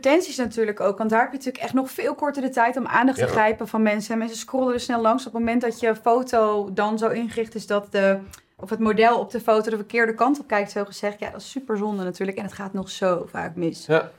advertenties natuurlijk ook. Want daar heb je natuurlijk echt nog veel korter de tijd om aandacht te grijpen van mensen. En mensen scrollen er snel langs op het moment dat je foto dan zo ingericht is dat het model op de foto de verkeerde kant op kijkt, zo gezegd. Ja, dat is super zonde natuurlijk. En het gaat nog zo vaak mis. Ja.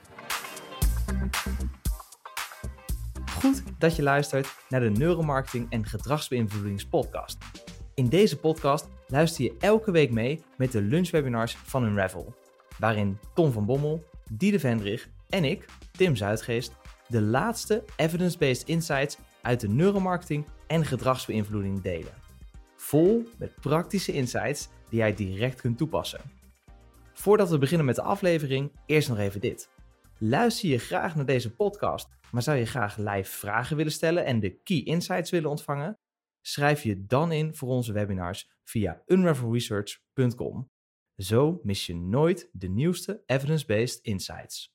Goed dat je luistert naar de Neuromarketing en Gedragsbeïnvloedingspodcast. In deze podcast luister je elke week mee met de lunchwebinars van Unravel, waarin Tom van Bommel, Diede Vendrich en ik, Tim Zuidgeest, de laatste evidence-based insights uit de neuromarketing en gedragsbeïnvloeding delen. Vol met praktische insights die jij direct kunt toepassen. Voordat we beginnen met de aflevering, eerst nog even dit. Luister je graag naar deze podcast, maar zou je graag live vragen willen stellen en de key insights willen ontvangen? Schrijf je dan in voor onze webinars via unravelresearch.com. Zo mis je nooit de nieuwste evidence-based insights.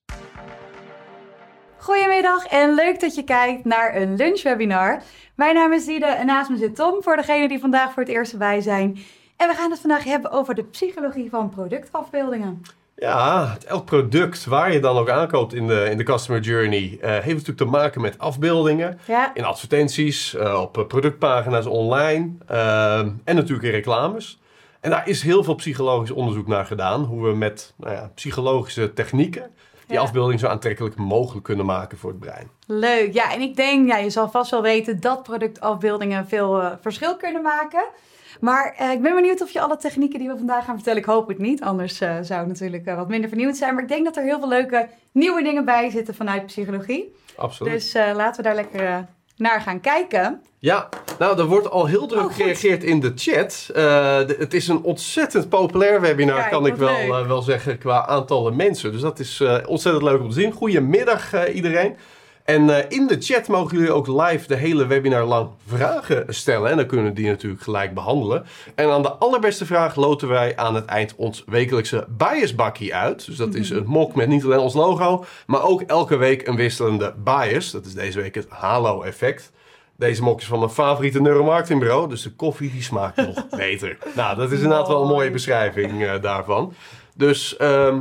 Goedemiddag en leuk dat je kijkt naar een lunchwebinar. Mijn naam is Diede en naast me zit Tom, voor degenen die vandaag voor het eerst erbij zijn. En we gaan het vandaag hebben over de psychologie van productafbeeldingen. Ja, elk product waar je dan ook aankoopt in de customer journey heeft natuurlijk te maken met afbeeldingen. Ja. In advertenties, op productpagina's online en natuurlijk in reclames. En daar is heel veel psychologisch onderzoek naar gedaan. Hoe we met psychologische technieken die afbeelding zo aantrekkelijk mogelijk kunnen maken voor het brein. Leuk, ja, en ik denk, je zal vast wel weten dat productafbeeldingen veel verschil kunnen maken. Maar ik ben benieuwd of je alle technieken die we vandaag gaan vertellen, ik hoop het niet, anders zou het natuurlijk wat minder vernieuwd zijn. Maar ik denk dat er heel veel leuke nieuwe dingen bij zitten vanuit psychologie. Absoluut. Dus laten we daar lekker naar gaan kijken. Ja, nou, er wordt al heel druk gereageerd in de chat. Het is een ontzettend populair webinar, kan ik wel zeggen, qua aantallen mensen. Dus dat is ontzettend leuk om te zien. Goedemiddag iedereen. En in de chat mogen jullie ook live de hele webinar lang vragen stellen. En dan kunnen we die natuurlijk gelijk behandelen. En aan de allerbeste vraag loten wij aan het eind ons wekelijkse biasbakkie uit. Dus dat is een mok met niet alleen ons logo, maar ook elke week een wisselende bias. Dat is deze week het halo-effect. Deze mok is van mijn favoriete neuromarketingbureau, dus de koffie die smaakt nog beter. Nou, dat is inderdaad wel een mooie beschrijving daarvan. Dus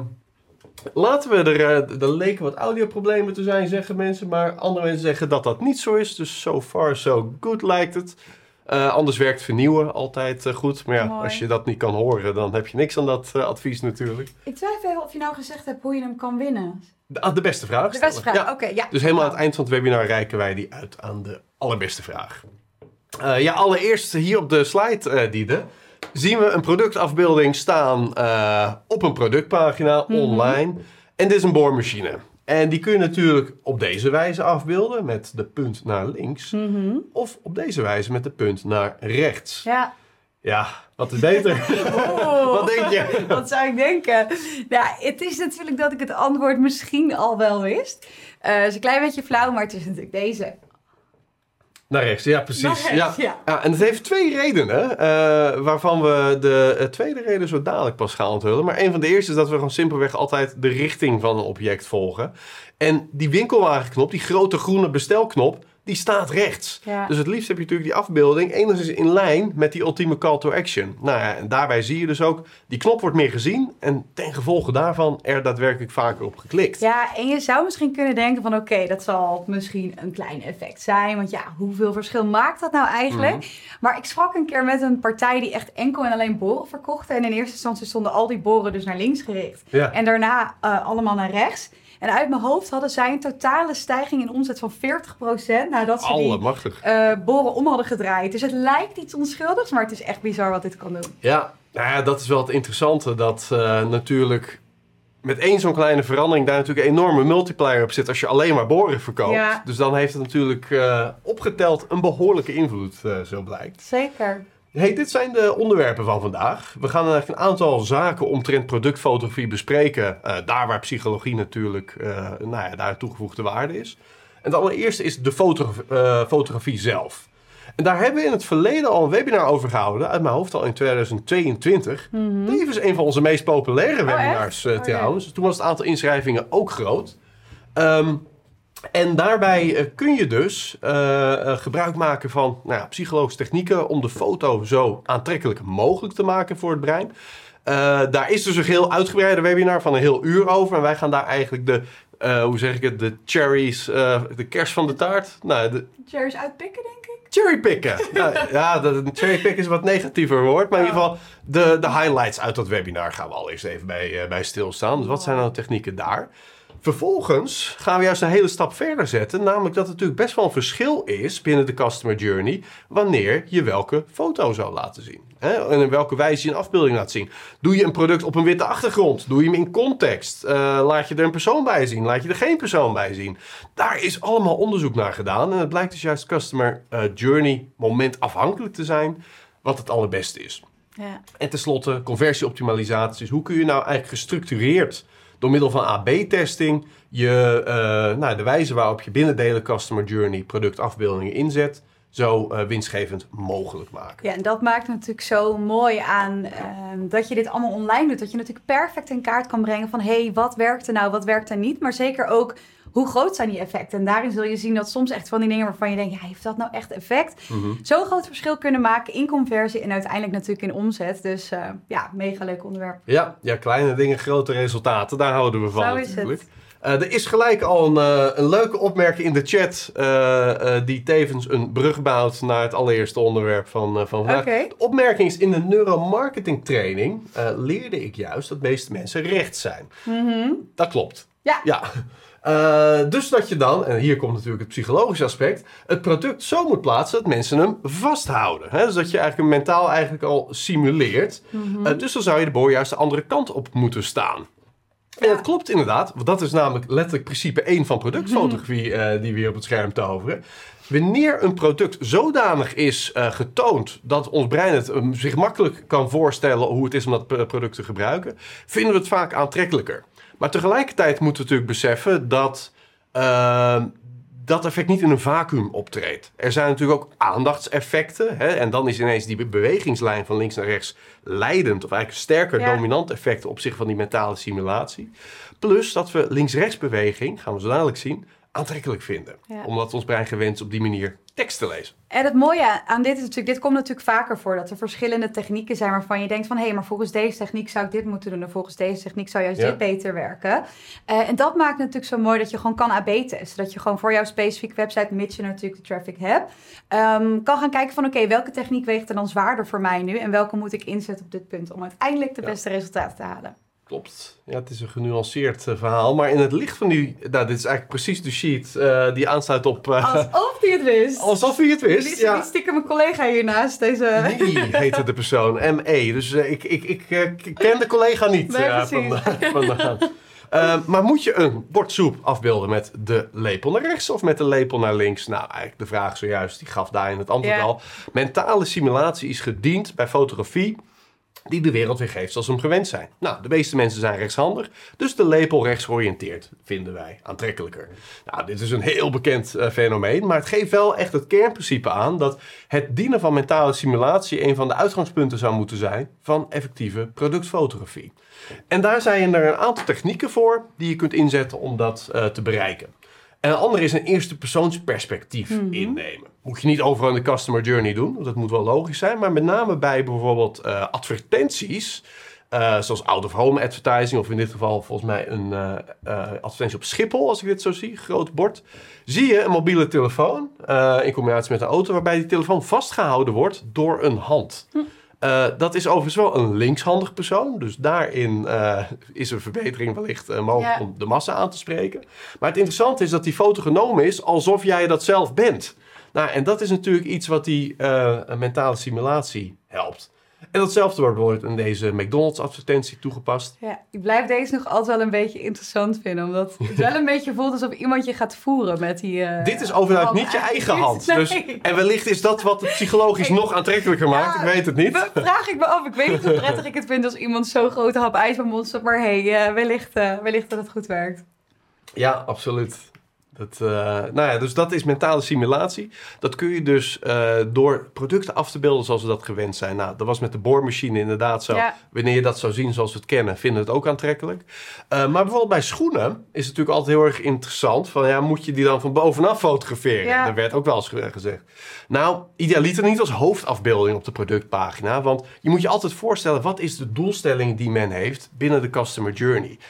laten we er leken wat audioproblemen te zijn, zeggen mensen. Maar andere mensen zeggen dat dat niet zo is. Dus so far so good lijkt het. Anders werkt vernieuwen altijd goed. Maar ja, als je dat niet kan horen, dan heb je niks aan dat advies natuurlijk. Ik twijfel even of je nou gezegd hebt hoe je hem kan winnen. De beste vraag. De beste vraag, ja. oké. Ja. Dus helemaal aan het eind van het webinar reiken wij die uit aan de allerbeste vraag. Allereerst hier op de slide, Diede, zien we een productafbeelding staan op een productpagina online. En dit is een boormachine. En die kun je natuurlijk op deze wijze afbeelden met de punt naar links. Of op deze wijze met de punt naar rechts. Ja. Ja, wat is beter? Wat denk je? Wat zou ik denken? Nou, het is natuurlijk dat ik het antwoord misschien al wel wist. Het is een klein beetje flauw, maar het is natuurlijk deze. Naar rechts, ja precies. Naar rechts, ja. En het heeft twee redenen, waarvan we de tweede reden zo dadelijk pas gaan onthullen. Maar een van de eerste is dat we gewoon simpelweg altijd de richting van een object volgen. En die winkelwagenknop, die grote groene bestelknop, die staat rechts. Ja. Dus het liefst heb je natuurlijk die afbeelding enigszins in lijn met die ultieme call to action. Nou ja, en daarbij zie je dus ook, die knop wordt meer gezien en ten gevolge daarvan er daadwerkelijk vaker op geklikt. Ja, en je zou misschien kunnen denken van oké, dat zal misschien een klein effect zijn. Want ja, hoeveel verschil maakt dat nou eigenlijk? Maar ik sprak een keer met een partij die echt enkel en alleen boren verkochten. En in eerste instantie stonden al die boren dus naar links gericht. Ja. En daarna allemaal naar rechts. En uit mijn hoofd hadden zij een totale stijging in omzet van 40% nadat ze die boren om hadden gedraaid. Dus het lijkt iets onschuldigs, maar het is echt bizar wat dit kan doen. Ja, nou ja, dat is wel het interessante. Dat natuurlijk met één zo'n kleine verandering daar natuurlijk een enorme multiplier op zit als je alleen maar boren verkoopt. Ja. Dus dan heeft het natuurlijk opgeteld een behoorlijke invloed, zo blijkt. Zeker. Hey, dit zijn de onderwerpen van vandaag. We gaan eigenlijk een aantal zaken omtrent productfotografie bespreken. Daar waar psychologie natuurlijk daar toegevoegde waarde is. En het allereerste is de fotografie zelf. En daar hebben we in het verleden al een webinar over gehouden. Uit mijn hoofd al in 2022. Tevens een van onze meest populaire webinars trouwens. Toen was het aantal inschrijvingen ook groot. En daarbij kun je dus gebruik maken van psychologische technieken om de foto zo aantrekkelijk mogelijk te maken voor het brein. Daar is dus een heel uitgebreide webinar van een heel uur over. En wij gaan daar eigenlijk hoe zeg ik het, de cherries, de kers van de taart. Nou, de cherries uitpikken, denk ik. Cherrypicken. De cherrypicken is een wat negatiever woord. Maar in ieder geval, de highlights uit dat webinar gaan we al eerst even bij stilstaan. Dus wat zijn nou de technieken daar? Vervolgens gaan we juist een hele stap verder zetten. Namelijk dat het natuurlijk best wel een verschil is binnen de customer journey wanneer je welke foto zou laten zien. En in welke wijze je een afbeelding laat zien. Doe je een product op een witte achtergrond? Doe je hem in context? Laat je er een persoon bij zien? Laat je er geen persoon bij zien? Daar is allemaal onderzoek naar gedaan. En het blijkt dus juist customer journey momentafhankelijk te zijn wat het allerbeste is. Ja. En tenslotte conversieoptimalisatie. Dus hoe kun je nou eigenlijk gestructureerd door middel van AB-testing de wijze waarop je binnen de hele customer journey productafbeeldingen inzet zo winstgevend mogelijk maken. Ja, en dat maakt natuurlijk zo mooi aan dat je dit allemaal online doet. Dat je natuurlijk perfect in kaart kan brengen van wat werkt er nou, wat werkt er niet. Maar zeker ook hoe groot zijn die effecten. En daarin zul je zien dat soms echt van die dingen waarvan je denkt, heeft dat nou echt effect? Zo'n groot verschil kunnen maken in conversie en uiteindelijk natuurlijk in omzet. Dus mega leuk onderwerp. Ja, kleine dingen, grote resultaten. Daar houden we van zo is natuurlijk. Het. Er is gelijk al een leuke opmerking in de chat die tevens een brug bouwt naar het allereerste onderwerp van vandaag. Okay. De opmerking is in de neuromarketing training leerde ik juist dat de meeste mensen rechts zijn. Dat klopt. Ja. Dus dat je dan, en hier komt natuurlijk het psychologische aspect, het product zo moet plaatsen dat mensen hem vasthouden. Hè? Dus dat je eigenlijk hem mentaal eigenlijk al simuleert. Dus dan zou je de boor juist de andere kant op moeten staan. En dat klopt inderdaad, want dat is namelijk letterlijk principe 1 van productfotografie die we hier op het scherm toveren. Wanneer een product zodanig is getoond dat ons brein het zich makkelijk kan voorstellen hoe het is om dat product te gebruiken, vinden we het vaak aantrekkelijker. Maar tegelijkertijd moeten we natuurlijk beseffen dat dat effect niet in een vacuüm optreedt. Er zijn natuurlijk ook aandachtseffecten. En dan is ineens die bewegingslijn van links naar rechts leidend, of eigenlijk sterker dominant effect op zich van die mentale simulatie. Plus dat we links-rechts beweging, gaan we zo dadelijk zien, aantrekkelijk vinden. Ja. Omdat ons brein gewend is op die manier tekst te lezen. En het mooie aan dit is natuurlijk, dit komt natuurlijk vaker voor, dat er verschillende technieken zijn waarvan je denkt van, maar volgens deze techniek zou ik dit moeten doen en volgens deze techniek zou juist dit beter werken. En dat maakt natuurlijk zo mooi dat je gewoon kan AB testen. Dat je gewoon voor jouw specifieke website, mits je natuurlijk de traffic hebt, kan gaan kijken van welke techniek weegt er dan zwaarder voor mij nu en welke moet ik inzetten op dit punt om uiteindelijk de beste resultaten te halen. Klopt. Ja, het is een genuanceerd verhaal. Maar in het licht van dit is eigenlijk precies de sheet die aansluit op... Alsof hij het wist. Alsof hij het wist, Die stiekem mijn collega hiernaast. Nee, heette de persoon. M.E. Dus ik ken de collega niet. Precies. Maar moet je een bord soep afbeelden met de lepel naar rechts of met de lepel naar links? Nou, eigenlijk de vraag zojuist, die gaf daarin het antwoord al. Mentale simulatie is gediend bij fotografie die de wereld weer geeft zoals we hem gewend zijn. Nou, de meeste mensen zijn rechtshandig, dus de lepel rechts georiënteerd vinden wij aantrekkelijker. Nou, dit is een heel bekend fenomeen, maar het geeft wel echt het kernprincipe aan dat het dienen van mentale simulatie een van de uitgangspunten zou moeten zijn van effectieve productfotografie. En daar zijn er een aantal technieken voor die je kunt inzetten om dat te bereiken. En een andere is een eerste persoonsperspectief innemen. Moet je niet overal in de customer journey doen, want dat moet wel logisch zijn. Maar met name bij bijvoorbeeld advertenties, zoals out-of-home advertising, of in dit geval volgens mij een advertentie op Schiphol, als ik dit zo zie, groot bord. Zie je een mobiele telefoon in combinatie met een auto, waarbij die telefoon vastgehouden wordt door een hand. Dat is overigens wel een linkshandig persoon. Dus daarin is een verbetering wellicht mogelijk om de massa aan te spreken. Maar het interessante is dat die foto genomen is alsof jij dat zelf bent. Nou, en dat is natuurlijk iets wat die mentale simulatie helpt. En datzelfde wordt bijvoorbeeld in deze McDonald's advertentie toegepast. Ja, ik blijf deze nog altijd wel een beetje interessant vinden. Omdat het wel een beetje voelt alsof iemand je gaat voeren met die... Dit is overigens niet je eigen hand. Nee. Dus, en wellicht is dat wat het psychologisch nog aantrekkelijker maakt. Ik weet het niet. Vraag ik me af. Ik weet niet hoe prettig ik het vind als iemand zo'n grote hap ijs van mond stopt. Maar wellicht dat het goed werkt. Ja, absoluut. Dus dat is mentale simulatie. Dat kun je dus door producten af te beelden zoals we dat gewend zijn. Nou, dat was met de boormachine inderdaad zo. Ja. Wanneer je dat zou zien zoals we het kennen, vinden we het ook aantrekkelijk. Maar bijvoorbeeld bij schoenen is het natuurlijk altijd heel erg interessant. Van, moet je die dan van bovenaf fotograferen? Ja. Dat werd ook wel eens gezegd. Nou, idealiter niet als hoofdafbeelding op de productpagina. Want je moet je altijd voorstellen, wat is de doelstelling die men heeft binnen de customer journey?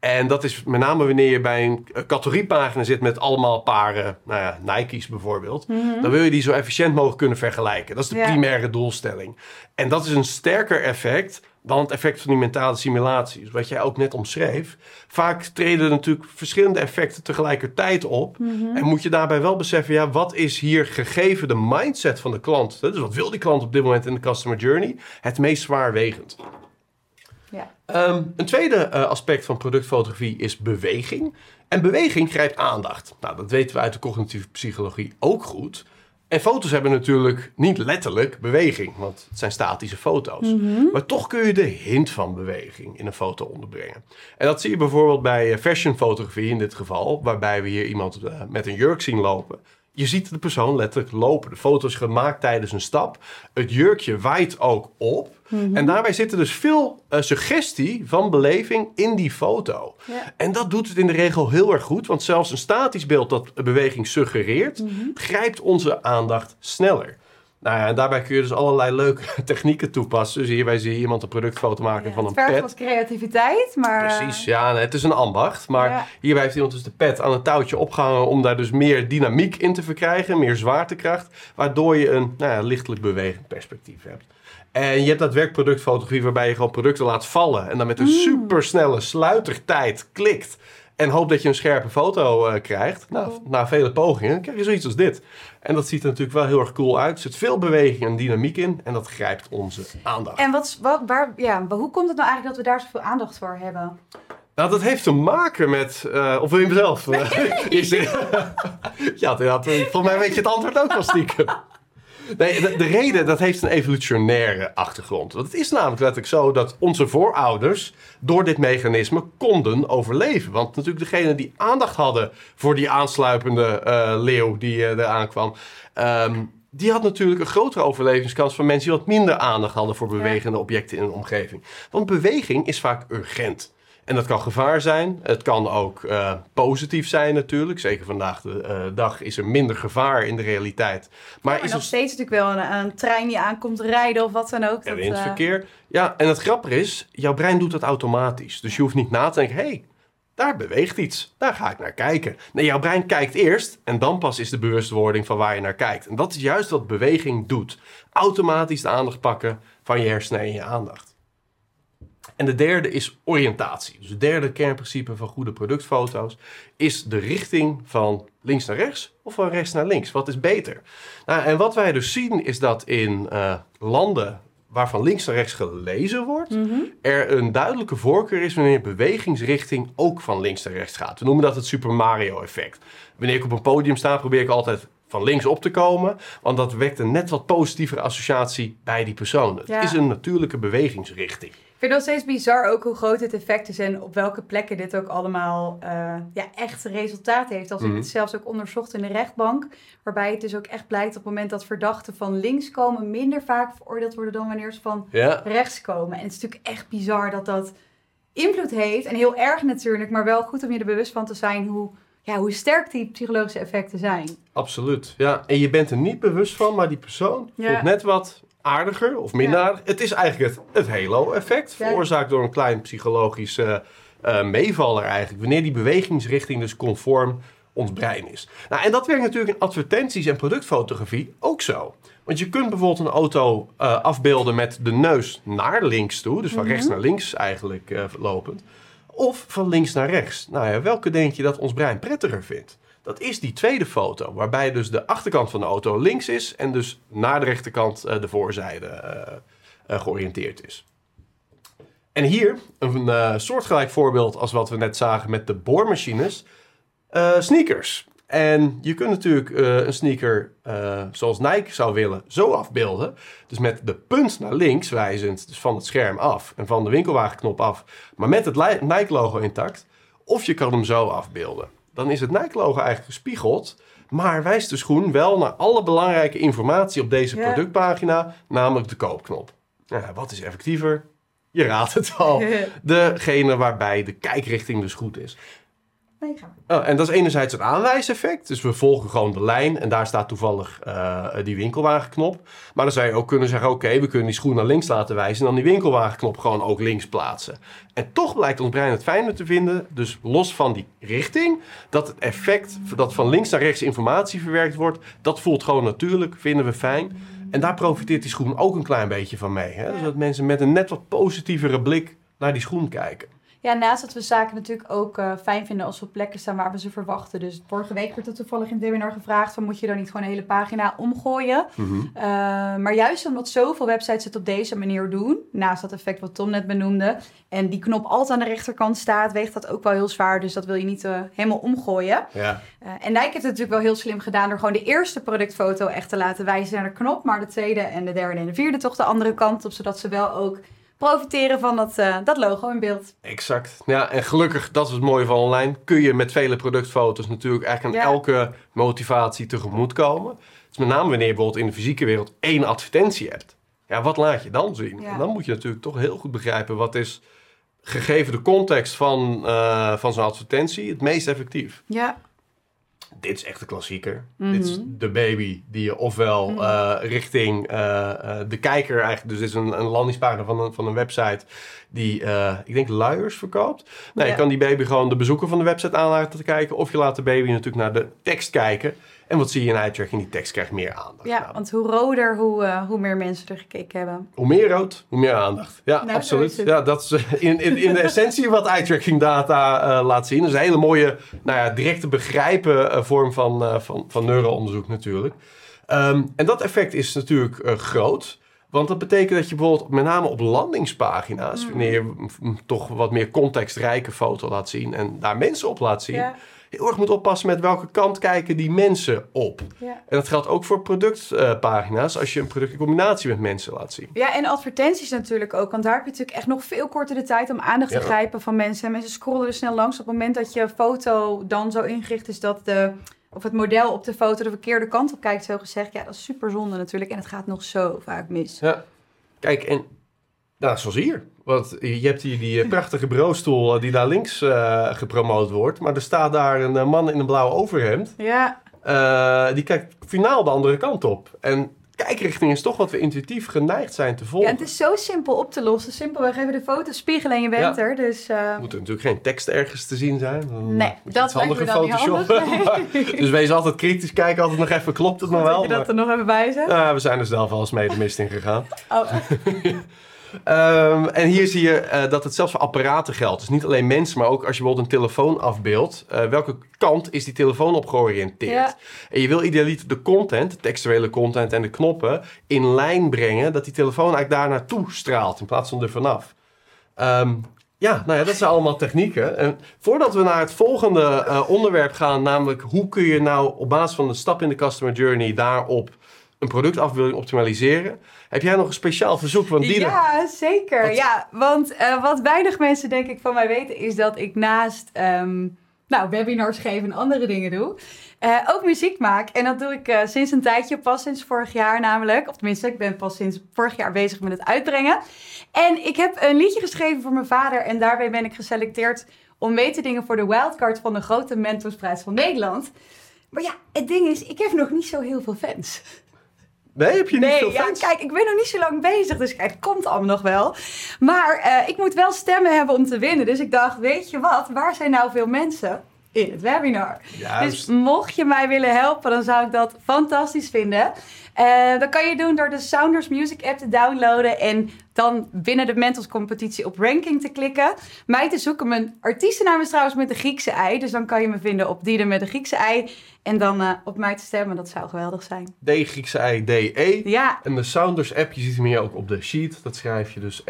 En dat is met name wanneer je bij een categoriepagina zit met allemaal paren, Nike's bijvoorbeeld. Dan wil je die zo efficiënt mogelijk kunnen vergelijken. Dat is de primaire doelstelling. En dat is een sterker effect dan het effect van die mentale simulaties. Wat jij ook net omschreef. Vaak treden natuurlijk verschillende effecten tegelijkertijd op. En moet je daarbij wel beseffen, wat is hier gegeven de mindset van de klant? Dus wat wil die klant op dit moment in de customer journey? Het meest zwaarwegend. Ja. Een tweede aspect van productfotografie is beweging. En beweging grijpt aandacht. Nou, dat weten we uit de cognitieve psychologie ook goed. En foto's hebben natuurlijk niet letterlijk beweging, want het zijn statische foto's. Maar toch kun je de hint van beweging in een foto onderbrengen. En dat zie je bijvoorbeeld bij fashionfotografie in dit geval, waarbij we hier iemand met een jurk zien lopen. Je ziet de persoon letterlijk lopen. De foto is gemaakt tijdens een stap. Het jurkje waait ook op. En daarbij zit er dus veel suggestie van beleving in die foto. Ja. En dat doet het in de regel heel erg goed. Want zelfs een statisch beeld dat beweging suggereert, grijpt onze aandacht sneller. Nou ja, en daarbij kun je dus allerlei leuke technieken toepassen. Dus hierbij zie je iemand een productfoto maken van een pet. Het vergt wat creativiteit, maar... Precies, het is een ambacht. Maar hierbij heeft iemand dus de pet aan een touwtje opgehangen om daar dus meer dynamiek in te verkrijgen, meer zwaartekracht, waardoor je een lichtelijk bewegend perspectief hebt. En je hebt dat werkproductfotografie waarbij je gewoon producten laat vallen en dan met een supersnelle sluitertijd klikt. En hoop dat je een scherpe foto krijgt. Nou, na vele pogingen krijg je zoiets als dit. En dat ziet er natuurlijk wel heel erg cool uit. Er zit veel beweging en dynamiek in. En dat grijpt onze aandacht. En hoe komt het nou eigenlijk dat we daar zoveel aandacht voor hebben? Nou, dat heeft te maken met... of wil je hem zelf? Volgens mij weet je het antwoord ook wel stiekem. Nee, de reden, dat heeft een evolutionaire achtergrond. Want het is namelijk letterlijk zo dat onze voorouders door dit mechanisme konden overleven. Want natuurlijk degene die aandacht hadden voor die aansluipende leeuw die eraan kwam, die had natuurlijk een grotere overlevingskans van mensen die wat minder aandacht hadden voor bewegende objecten in een omgeving. Want beweging is vaak urgent. En dat kan gevaar zijn. Het kan ook positief zijn natuurlijk. Zeker vandaag de dag is er minder gevaar in de realiteit. Maar is nog steeds natuurlijk wel een trein die aankomt rijden of wat dan ook. In het verkeer. Ja, en het grappige is, jouw brein doet dat automatisch. Dus je hoeft niet na te denken, hey, daar beweegt iets. Daar ga ik naar kijken. Nee, jouw brein kijkt eerst en dan pas is de bewustwording van waar je naar kijkt. En dat is juist wat beweging doet. Automatisch de aandacht pakken van je hersenen en je aandacht. En de derde is oriëntatie. Dus het derde kernprincipe van goede productfoto's is de richting van links naar rechts of van rechts naar links. Wat is beter? Nou, en wat wij dus zien is dat in landen waarvan links naar rechts gelezen wordt, er een duidelijke voorkeur is wanneer bewegingsrichting ook van links naar rechts gaat. We noemen dat het Super Mario effect. Wanneer ik op een podium sta, probeer ik altijd van links op te komen, want dat wekt een net wat positievere associatie bij die persoon. Het is een natuurlijke bewegingsrichting. Ik vind het nog steeds bizar ook hoe groot het effect is en op welke plekken dit ook allemaal echt resultaat heeft. Als ik het zelfs ook onderzocht in de rechtbank, waarbij het dus ook echt blijkt op het moment dat verdachten van links komen, minder vaak veroordeeld worden dan wanneer ze van rechts komen. En het is natuurlijk echt bizar dat dat invloed heeft en heel erg natuurlijk, maar wel goed om je er bewust van te zijn hoe sterk die psychologische effecten zijn. Absoluut, ja. En je bent er niet bewust van, maar die persoon voelt net wat aardiger of minder aardig. Het is eigenlijk het halo-effect, veroorzaakt door een klein psychologische meevaller eigenlijk. Wanneer die bewegingsrichting dus conform ons brein is. Nou, en dat werkt natuurlijk in advertenties en productfotografie ook zo. Want je kunt bijvoorbeeld een auto afbeelden met de neus naar links toe. Dus van rechts naar links eigenlijk lopend. Of van links naar rechts. Nou ja, welke denk je dat ons brein prettiger vindt? Dat is die tweede foto, waarbij dus de achterkant van de auto links is en dus naar de rechterkant de voorzijde georiënteerd is. En hier een soortgelijk voorbeeld als wat we net zagen met de boormachines. Sneakers. En je kunt natuurlijk een sneaker zoals Nike zou willen zo afbeelden. Dus met de punt naar links wijzend, dus van het scherm af en van de winkelwagenknop af. Maar met het Nike-logo intact. Of je kan hem zo afbeelden. Dan is het Nike-logo eigenlijk gespiegeld, maar wijst de schoen wel naar alle belangrijke informatie op deze productpagina, namelijk de koopknop. Ja, wat is effectiever? Je raadt het al. Degene waarbij de kijkrichting dus goed is. Nee, ga maar. En dat is enerzijds het aanwijseffect. Dus we volgen gewoon de lijn en daar staat toevallig die winkelwagenknop. Maar dan zou je ook kunnen zeggen, oké, we kunnen die schoen naar links laten wijzen en dan die winkelwagenknop gewoon ook links plaatsen. En toch blijkt ons brein het fijner te vinden, dus los van die richting, dat het effect dat van links naar rechts informatie verwerkt wordt, dat voelt gewoon natuurlijk, vinden we fijn. En daar profiteert die schoen ook een klein beetje van mee. Hè? Dus dat mensen met een net wat positievere blik naar die schoen kijken. Ja, naast dat we zaken natuurlijk ook fijn vinden als we op plekken staan waar we ze verwachten. Dus vorige week werd er toevallig in het webinar gevraagd van moet je dan niet gewoon een hele pagina omgooien. Mm-hmm. Maar juist omdat zoveel websites het op deze manier doen, naast dat effect wat Tom net benoemde, en die knop altijd aan de rechterkant staat, weegt dat ook wel heel zwaar. Dus dat wil je niet helemaal omgooien. Ja. En Nike heeft het natuurlijk wel heel slim gedaan door gewoon de eerste productfoto echt te laten wijzen naar de knop, maar de tweede en de derde en de vierde toch de andere kant op, zodat ze wel ook profiteren van dat logo in beeld. Exact. Ja, en gelukkig, dat is het mooie van online, kun je met vele productfoto's natuurlijk eigenlijk aan elke motivatie tegemoet komen. Dus met name wanneer je bijvoorbeeld in de fysieke wereld 1 advertentie hebt. Ja, wat laat je dan zien? Ja. En dan moet je natuurlijk toch heel goed begrijpen wat is, gegeven de context van zo'n advertentie, het meest effectief. Ja. Dit is echt een klassieker. Mm-hmm. Dit is de baby die je ofwel richting de kijker eigenlijk... Dus dit is een landingspagina van een website die, ik denk, luiers verkoopt. Nou, je kan die baby gewoon de bezoeker van de website aan laten kijken. Of je laat de baby natuurlijk naar de tekst kijken. En wat zie je in eye-tracking? Die tekst krijgt meer aandacht. Ja, want hoe roder, hoe meer mensen er gekeken hebben. Hoe meer rood, hoe meer aandacht. Ja, nou, absoluut. Ja, dat is in de essentie wat eye-tracking data laat zien. Dat is een hele mooie, direct te begrijpen vorm van neuroonderzoek natuurlijk. En dat effect is natuurlijk groot. Want dat betekent dat je bijvoorbeeld met name op landingspagina's, wanneer je toch wat meer contextrijke foto laat zien en daar mensen op laat zien, heel erg moet oppassen met welke kant kijken die mensen op. Ja. En dat geldt ook voor productpagina's als je een product in combinatie met mensen laat zien. Ja, en advertenties natuurlijk ook. Want daar heb je natuurlijk echt nog veel korter de tijd om aandacht te grijpen van mensen. En mensen scrollen er snel langs op het moment dat je foto dan zo ingericht is dat of het model op de foto de verkeerde kant op kijkt, zo gezegd. Ja, dat is super zonde natuurlijk. En het gaat nog zo vaak mis. Ja, kijk, en zoals hier. Want je hebt hier die prachtige bureaustoel die daar links gepromoot wordt. Maar er staat daar een man in een blauw overhemd. Ja. Die kijkt finaal de andere kant op. En kijkrichting is toch wat we intuïtief geneigd zijn te volgen. Ja, het is zo simpel op te lossen. Simpelweg even de foto spiegelen en je bent er. Dus, moet er natuurlijk geen tekst ergens te zien zijn. Nee, dat lijkt me dan niet handig. Nee. Dus wees altijd kritisch. Kijk altijd nog even, klopt het nog wel? Dat je dat er nog even bij zet. Ja, we zijn er zelf al eens mee de mist in gegaan. Oh. En hier zie je dat het zelfs voor apparaten geldt. Dus niet alleen mensen, maar ook als je bijvoorbeeld een telefoon afbeeldt. Welke kant is die telefoon op georiënteerd? Ja. En je wil idealiter de content, de textuele content en de knoppen in lijn brengen, dat die telefoon eigenlijk daar naartoe straalt in plaats van er vanaf. Dat zijn allemaal technieken. En voordat we naar het volgende onderwerp gaan, namelijk hoe kun je nou op basis van de stap in de customer journey daarop een productafbeelding optimaliseren. Heb jij nog een speciaal verzoek? Ja, zeker. Ja, want wat weinig mensen denk ik van mij weten is dat ik naast webinars geven en andere dingen doe, ook muziek maak. En dat doe ik sinds een tijdje, pas sinds vorig jaar namelijk. Of tenminste, ik ben pas sinds vorig jaar bezig met het uitbrengen. En ik heb een liedje geschreven voor mijn vader en daarbij ben ik geselecteerd om mee te dingen voor de wildcard van de grote Mentorsprijs van Nederland. Maar ja, het ding is, ik heb nog niet zo heel veel fans. Nee, heb je niet veel fans? Ja, kijk, ik ben nog niet zo lang bezig, dus het komt allemaal nog wel. Maar ik moet wel stemmen hebben om te winnen. Dus ik dacht, weet je wat, waar zijn nou veel mensen? In het webinar. Juist. Dus mocht je mij willen helpen, dan zou ik dat fantastisch vinden. Dat kan je doen door de Sounders Music app te downloaden en dan binnen de Mentors competitie op ranking te klikken. Mij te zoeken. Mijn artiestennaam is trouwens met de Griekse ei. Dus dan kan je me vinden op Diede met de Griekse ei. En dan op mij te stemmen. Dat zou geweldig zijn. D Griekse ei, D-E. Ja. En de Sounders app, je ziet hem hier ook op de sheet. Dat schrijf je dus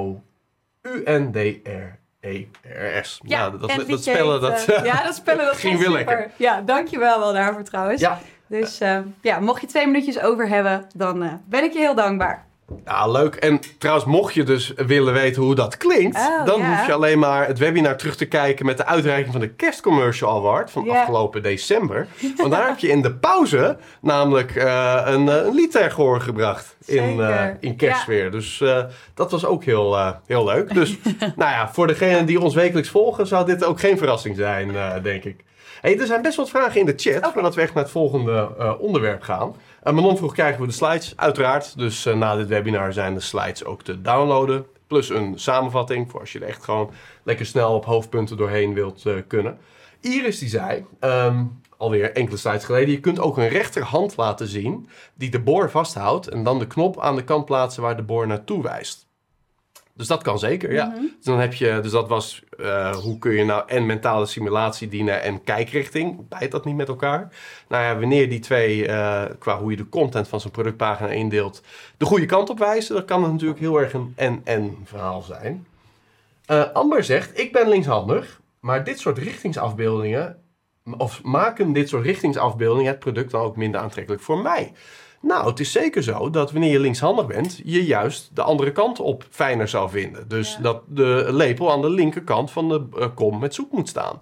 S-O-U-N-D-R-E-R-S. Ja, dat spellen dat ging wel lekker. Ja, dankjewel wel daarvoor trouwens. Ja. Dus mocht je 2 minuutjes over hebben, dan ben ik je heel dankbaar. Ja, leuk. En trouwens, mocht je dus willen weten hoe dat klinkt... dan hoef je alleen maar het webinar terug te kijken... met de uitreiking van de Kerstcommercial Award... van afgelopen december. Want daar heb je in de pauze namelijk een lied ter gehoor gebracht... in kerstsfeer. Ja. Dus dat was ook heel leuk. Dus nou ja, voor degenen die ons wekelijks volgen... zou dit ook geen verrassing zijn, denk ik. Hey, er zijn best wat vragen in de chat... voordat we echt naar het volgende onderwerp gaan... Manon vroeg, krijgen we de slides? Uiteraard. Dus na dit webinar zijn de slides ook te downloaden. Plus een samenvatting voor als je er echt gewoon lekker snel op hoofdpunten doorheen wilt kunnen. Iris die zei, alweer enkele slides geleden... je kunt ook een rechterhand laten zien die de boor vasthoudt... en dan de knop aan de kant plaatsen waar de boor naartoe wijst. Dus dat kan zeker, ja. Mm-hmm. Dus dat was, hoe kun je nou en mentale simulatie dienen en kijkrichting? Bijt dat niet met elkaar? Nou ja, wanneer die twee, qua hoe je de content van zo'n productpagina indeelt, de goede kant op wijzen, dan kan het natuurlijk heel erg een en verhaal zijn. Amber zegt, ik ben linkshandig, maar dit soort richtingsafbeeldingen, of maken dit soort richtingsafbeeldingen het product dan ook minder aantrekkelijk voor mij? Nou, het is zeker zo dat wanneer je linkshandig bent... je juist de andere kant op fijner zou vinden. Dus dat de lepel aan de linkerkant van de kom met zoek moet staan.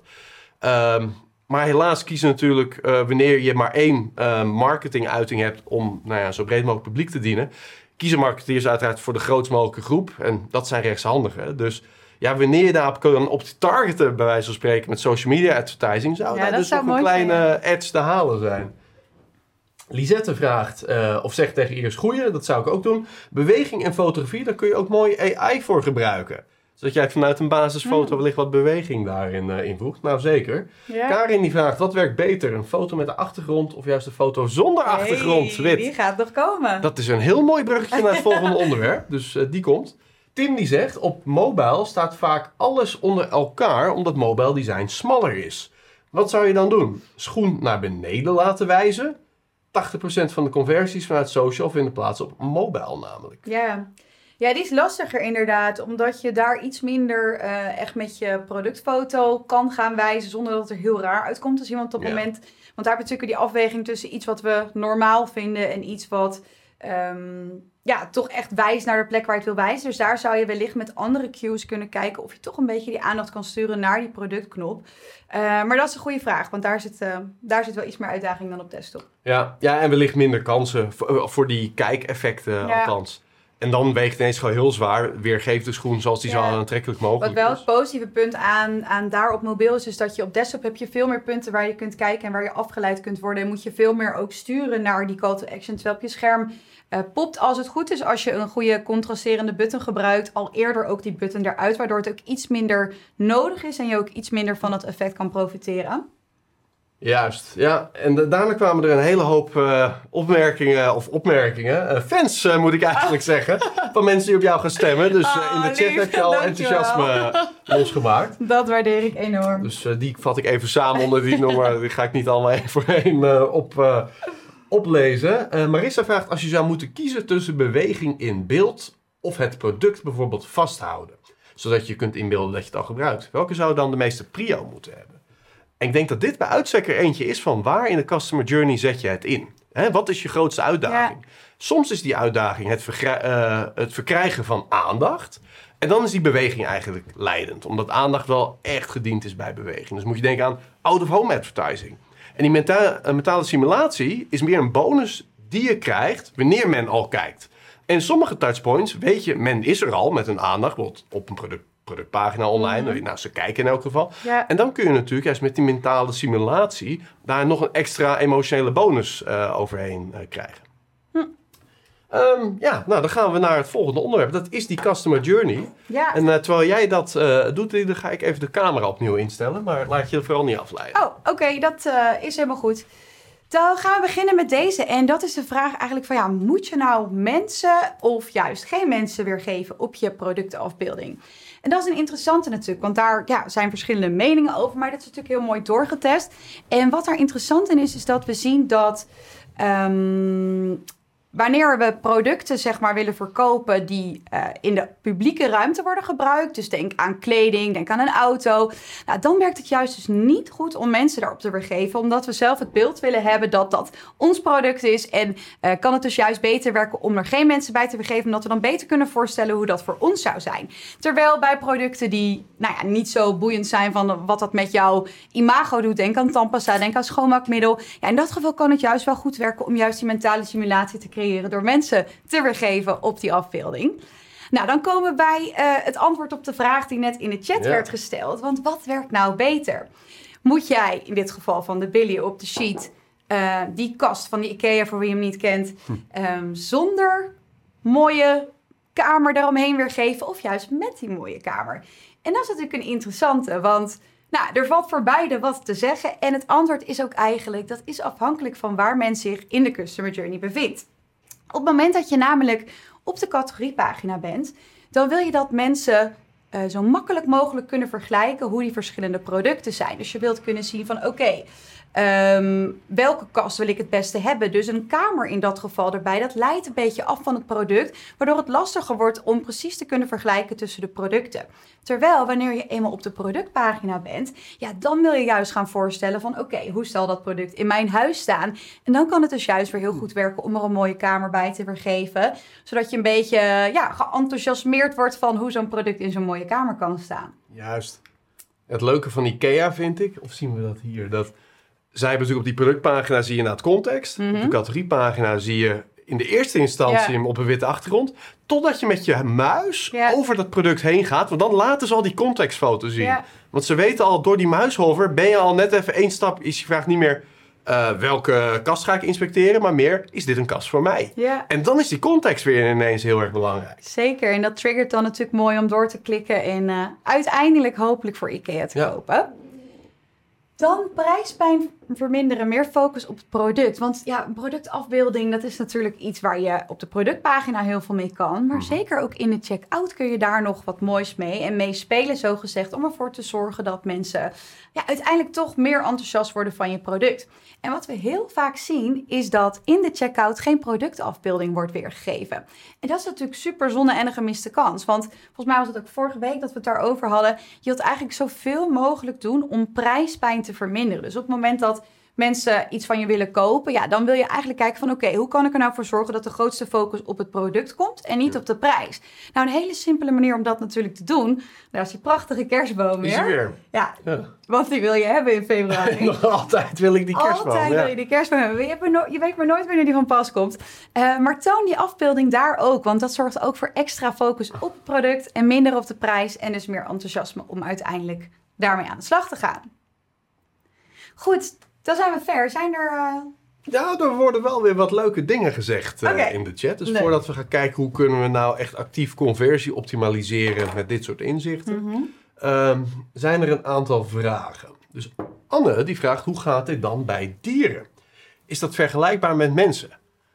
Maar helaas kiezen natuurlijk... wanneer je maar één marketinguiting hebt... om zo breed mogelijk publiek te dienen... kiezen marketeers uiteraard voor de grootst mogelijke groep. En dat zijn rechtshandigen. Dus ja, wanneer je daarop kan op targeten... bij wijze van spreken met social media advertising... zou daar dus nog een kleine edge te halen zijn. Lisette vraagt, of zegt tegen Iris Goeie, dat zou ik ook doen. Beweging en fotografie, daar kun je ook mooi AI voor gebruiken. Zodat jij vanuit een basisfoto wellicht wat beweging daarin invoegt. Nou, zeker. Ja. Karin die vraagt, wat werkt beter? Een foto met de achtergrond of juist een foto zonder achtergrond? Wit. Die gaat nog komen. Dat is een heel mooi bruggetje naar het volgende onderwerp. Dus die komt. Tim die zegt, op mobile staat vaak alles onder elkaar, omdat mobile design smaller is. Wat zou je dan doen? Schoen naar beneden laten wijzen? 80% van de conversies vanuit social vinden plaats op mobile namelijk. Ja, die is lastiger inderdaad. Omdat je daar iets minder echt met je productfoto kan gaan wijzen... zonder dat het er heel raar uitkomt. Dus iemand op het moment... Want daar heb je natuurlijk die afweging tussen iets wat we normaal vinden... en iets wat toch echt wijst naar de plek waar je het wil wijzen. Dus daar zou je wellicht met andere cues kunnen kijken... of je toch een beetje die aandacht kan sturen naar die productknop. Maar dat is een goede vraag, want daar zit wel iets meer uitdaging dan op desktop. Ja, en wellicht minder kansen voor die kijkeffecten althans. En dan weegt ineens gewoon heel zwaar. Weergeeft de schoen zoals die zo aantrekkelijk mogelijk is. Wat wel het positieve punt aan daar op mobiel is dat je op desktop heb je veel meer punten waar je kunt kijken en waar je afgeleid kunt worden. En moet je veel meer ook sturen naar die call to action. Terwijl op je scherm popt als het goed is, als je een goede contrasterende button gebruikt, al eerder ook die button eruit, waardoor het ook iets minder nodig is en je ook iets minder van het effect kan profiteren. Juist, ja. En daarna kwamen er een hele hoop opmerkingen. Fans moet ik eigenlijk zeggen. Van mensen die op jou gaan stemmen. Dus in de chat heb je al enthousiasme losgemaakt. Dat waardeer ik enorm. Dus die vat ik even samen onder die nummer. Die ga ik niet allemaal één voor één oplezen. Marissa vraagt, als je zou moeten kiezen tussen beweging in beeld of het product bijvoorbeeld vasthouden. Zodat je kunt inbeelden dat je het al gebruikt. Welke zou dan de meeste prio moeten hebben? En ik denk dat dit bij uitstek er eentje is van waar in de customer journey zet je het in? Wat is je grootste uitdaging? Ja. Soms is die uitdaging het verkrijgen van aandacht. En dan is die beweging eigenlijk leidend. Omdat aandacht wel echt gediend is bij beweging. Dus moet je denken aan out-of-home advertising. En die mentale simulatie is meer een bonus die je krijgt wanneer men al kijkt. En sommige touchpoints weet je, men is er al met een aandacht. Bijvoorbeeld op een productpagina online. Mm-hmm. Nou, ze kijken in elk geval. Ja. En dan kun je natuurlijk juist met die mentale simulatie daar nog een extra emotionele bonus overheen krijgen. Dan gaan we naar het volgende onderwerp. Dat is die customer journey. Ja. En terwijl jij dat doet, dan ga ik even de camera opnieuw instellen. Maar laat je er vooral niet afleiden. Oh, oké, dat is helemaal goed. Dan gaan we beginnen met deze. En dat is de vraag eigenlijk van, moet je nou mensen of juist geen mensen weergeven op je productafbeelding? En dat is een interessante natuurlijk, want daar zijn verschillende meningen over. Maar dat is natuurlijk heel mooi doorgetest. En wat daar interessant in is dat we zien dat wanneer we producten zeg maar willen verkopen die in de publieke ruimte worden gebruikt, dus denk aan kleding, denk aan een auto, nou, dan werkt het juist dus niet goed om mensen daarop te weergeven, omdat we zelf het beeld willen hebben dat dat ons product is en kan het dus juist beter werken om er geen mensen bij te weergeven, omdat we dan beter kunnen voorstellen hoe dat voor ons zou zijn. Terwijl bij producten die niet zo boeiend zijn van wat dat met jouw imago doet, denk aan tandpasta, denk aan schoonmaakmiddel. Ja, in dat geval kan het juist wel goed werken om juist die mentale simulatie te creëren door mensen te weergeven op die afbeelding. Nou, dan komen we bij het antwoord op de vraag die net in de chat werd gesteld. Want wat werkt nou beter? Moet jij, in dit geval van de Billy op de sheet, die kast van die IKEA, voor wie je hem niet kent, zonder mooie kamer daaromheen weergeven of juist met die mooie kamer? En dat is natuurlijk een interessante, want er valt voor beide wat te zeggen. En het antwoord is ook eigenlijk, dat is afhankelijk van waar men zich in de customer journey bevindt. Op het moment dat je namelijk op de categoriepagina bent, dan wil je dat mensen zo makkelijk mogelijk kunnen vergelijken hoe die verschillende producten zijn. Dus je wilt kunnen zien van welke kast wil ik het beste hebben? Dus een kamer in dat geval erbij, dat leidt een beetje af van het product, waardoor het lastiger wordt om precies te kunnen vergelijken tussen de producten. Terwijl wanneer je eenmaal op de productpagina bent, dan wil je juist gaan voorstellen van hoe zal dat product in mijn huis staan? En dan kan het dus juist weer heel goed werken om er een mooie kamer bij te vergeven, zodat je een beetje geenthousiasmeerd wordt van hoe zo'n product in zo'n mooie kamer kan staan. Juist. Het leuke van IKEA vind ik, of zien we dat hier, dat zij hebben natuurlijk op die productpagina zie je naar het context. Op de categoriepagina zie je in de eerste instantie hem op een witte achtergrond. Totdat je met je muis over dat product heen gaat. Want dan laten ze al die contextfoto zien. Ja. Want ze weten al, door die muishover ben je al net even één stap. Je vraagt niet meer welke kast ga ik inspecteren. Maar meer, is dit een kast voor mij? Ja. En dan is die context weer ineens heel erg belangrijk. Zeker. En dat triggert dan natuurlijk mooi om door te klikken. En uiteindelijk hopelijk voor IKEA te kopen. Dan prijspijn verminderen, meer focus op het product. Want een productafbeelding, dat is natuurlijk iets waar je op de productpagina heel veel mee kan. Maar zeker ook in de checkout kun je daar nog wat moois mee en mee spelen, zogezegd, om ervoor te zorgen dat mensen uiteindelijk toch meer enthousiast worden van je product. En wat we heel vaak zien, is dat in de checkout geen productafbeelding wordt weergegeven. En dat is natuurlijk super zonde en een gemiste kans. Want volgens mij was het ook vorige week dat we het daarover hadden. Je wilt eigenlijk zoveel mogelijk doen om prijspijn te verminderen. Dus op het moment dat mensen iets van je willen kopen, dan wil je eigenlijk kijken van hoe kan ik er nou voor zorgen dat de grootste focus op het product komt en niet op de prijs? Nou, een hele simpele manier om dat natuurlijk te doen, daar is die prachtige kerstboom weer. Is weer. Ja, want die wil je hebben in februari. Nog altijd wil ik die kerstboom. Altijd wil je die kerstboom hebben. Je weet maar nooit wanneer die van pas komt. Maar toon die afbeelding daar ook, want dat zorgt ook voor extra focus op het product en minder op de prijs en dus meer enthousiasme om uiteindelijk daarmee aan de slag te gaan. Goed, dan zijn we ver. Zijn er... Ja, er worden wel weer wat leuke dingen gezegd in de chat. Dus voordat we gaan kijken hoe kunnen we nou echt actief conversie optimaliseren met dit soort inzichten, zijn er een aantal vragen. Dus Anne die vraagt, hoe gaat dit dan bij dieren? Is dat vergelijkbaar met mensen?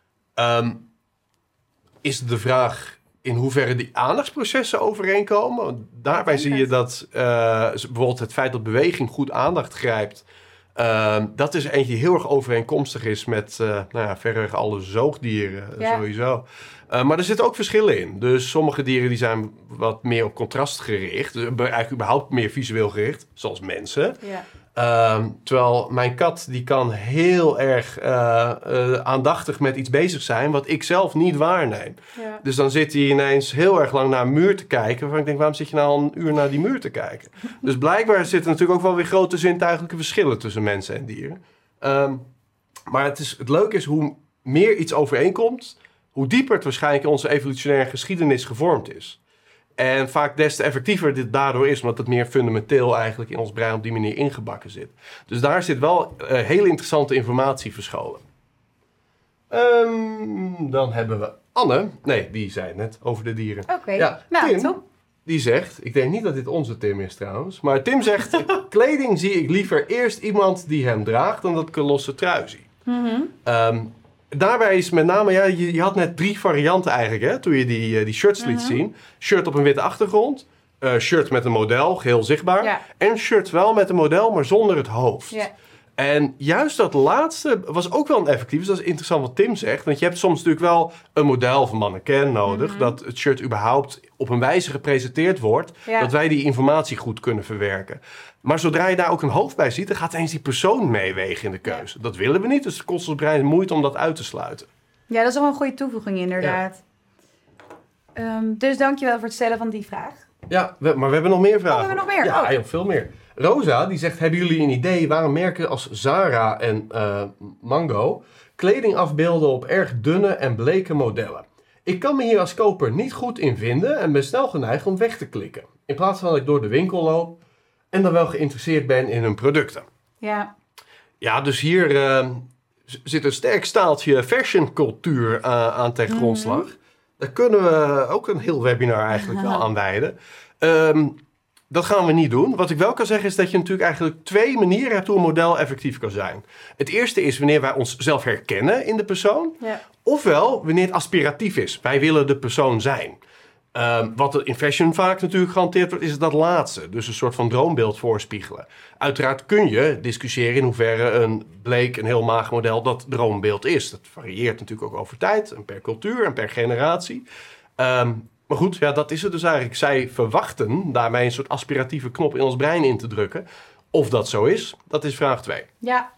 Is de vraag in hoeverre die aandachtsprocessen overeenkomen? Daarbij zie je dat bijvoorbeeld het feit dat beweging goed aandacht grijpt, dat is eentje die heel erg overeenkomstig is met verreweg alle zoogdieren sowieso. Maar er zitten ook verschillen in. Dus sommige dieren die zijn wat meer op contrast gericht. Dus eigenlijk überhaupt meer visueel gericht, zoals mensen. Ja. Terwijl mijn kat die kan heel erg aandachtig met iets bezig zijn wat ik zelf niet waarneem. Ja. Dus dan zit hij ineens heel erg lang naar een muur te kijken. Waarvan ik denk, waarom zit je nou al een uur naar die muur te kijken? Dus blijkbaar zitten natuurlijk ook wel weer grote zintuigelijke verschillen tussen mensen en dieren. Maar het leuke is hoe meer iets overeenkomt, hoe dieper het waarschijnlijk in onze evolutionaire geschiedenis gevormd is. En vaak des te effectiever dit daardoor is, omdat het meer fundamenteel eigenlijk in ons brein op die manier ingebakken zit. Dus daar zit wel hele interessante informatie verscholen. Dan hebben we Anne. Nee, die zei net over de dieren. Oké, nou, Tim, die zegt, ik denk niet dat dit onze Tim is trouwens, maar Tim zegt, kleding zie ik liever eerst iemand die hem draagt dan dat ik een losse trui zie. Daarbij is met name, je had net 3 varianten eigenlijk, hè, toen je die shirts liet zien. Shirt op een witte achtergrond, shirt met een model, geheel zichtbaar. Ja. En shirt wel met een model, maar zonder het hoofd. Ja. En juist dat laatste was ook wel een effectief. Dus dat is interessant wat Tim zegt. Want je hebt soms natuurlijk wel een model of een mannequin nodig. Dat het shirt überhaupt op een wijze gepresenteerd wordt. Ja. Dat wij die informatie goed kunnen verwerken. Maar zodra je daar ook een hoofd bij ziet, dan gaat eens die persoon meewegen in de keuze. Ja. Dat willen we niet. Dus het kost ons brein moeite om dat uit te sluiten. Ja, dat is wel een goede toevoeging inderdaad. Ja. Dus dankjewel voor het stellen van die vraag. Ja, maar we hebben nog meer vragen. Oh, we hebben nog meer? Ja, heel veel meer. Rosa, die zegt, hebben jullie een idee waarom merken als Zara en Mango kleding afbeelden op erg dunne en bleke modellen? Ik kan me hier als koper niet goed in vinden en ben snel geneigd om weg te klikken. In plaats van dat ik door de winkel loop en dan wel geïnteresseerd ben in hun producten. Ja. Ja, dus hier zit een sterk staaltje fashioncultuur aan ten grondslag. Daar kunnen we ook een heel webinar eigenlijk wel aan wijden. Dat gaan we niet doen. Wat ik wel kan zeggen is dat je natuurlijk eigenlijk 2 manieren hebt hoe een model effectief kan zijn. Het eerste is wanneer wij onszelf herkennen in de persoon. Ja. Ofwel wanneer het aspiratief is. Wij willen de persoon zijn. Wat er in fashion vaak natuurlijk gehanteerd wordt, is dat laatste. Dus een soort van droombeeld voorspiegelen. Uiteraard kun je discussiëren in hoeverre een heel mager model dat droombeeld is. Dat varieert natuurlijk ook over tijd en per cultuur en per generatie. Maar goed, ja, dat is het dus eigenlijk. Zij verwachten daarmee een soort aspiratieve knop in ons brein in te drukken. Of dat zo is, dat is vraag 2. Ja.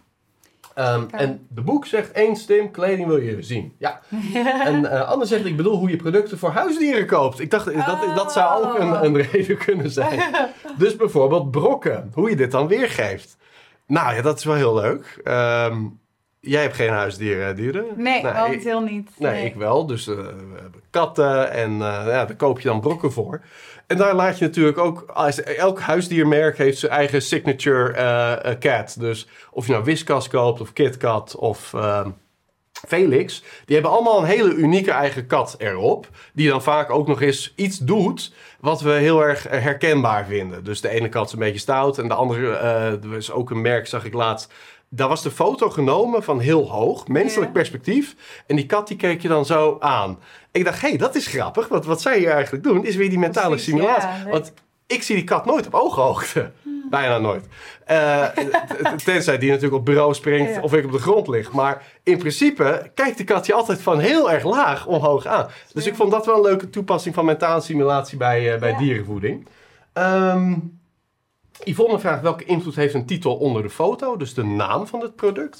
En de boek zegt 1 Tim, kleding wil je zien. Ja. En Anne zegt, ik bedoel hoe je producten voor huisdieren koopt. Ik dacht, dat zou ook een reden kunnen zijn. Dus bijvoorbeeld brokken, hoe je dit dan weergeeft. Nou ja, dat is wel heel leuk. Jij hebt geen huisdieren, dieren? Nee, momenteel niet. Nee, ik wel. Dus we hebben katten en daar koop je dan brokken voor. En daar laat je natuurlijk ook... Elk huisdiermerk heeft zijn eigen signature cat. Dus of je nou Whiskas koopt of KitKat of Felix. Die hebben allemaal een hele unieke eigen kat erop. Die dan vaak ook nog eens iets doet wat we heel erg herkenbaar vinden. Dus de ene kat is een beetje stout en de andere... er is ook een merk, zag ik laatst... Daar was de foto genomen van heel hoog, menselijk perspectief. En die kat die keek je dan zo aan. Ik dacht, dat is grappig. Want wat zij hier eigenlijk doen, is weer die mentale simulatie. Ja, want ik zie die kat nooit op ooghoogte. Bijna nooit. Tenzij die natuurlijk op bureau springt of ik op de grond lig. Maar in principe kijkt de kat je altijd van heel erg laag omhoog aan. Dus ik vond dat wel een leuke toepassing van mentale simulatie bij dierenvoeding. Yvonne vraagt welke invloed heeft een titel onder de foto, dus de naam van het product.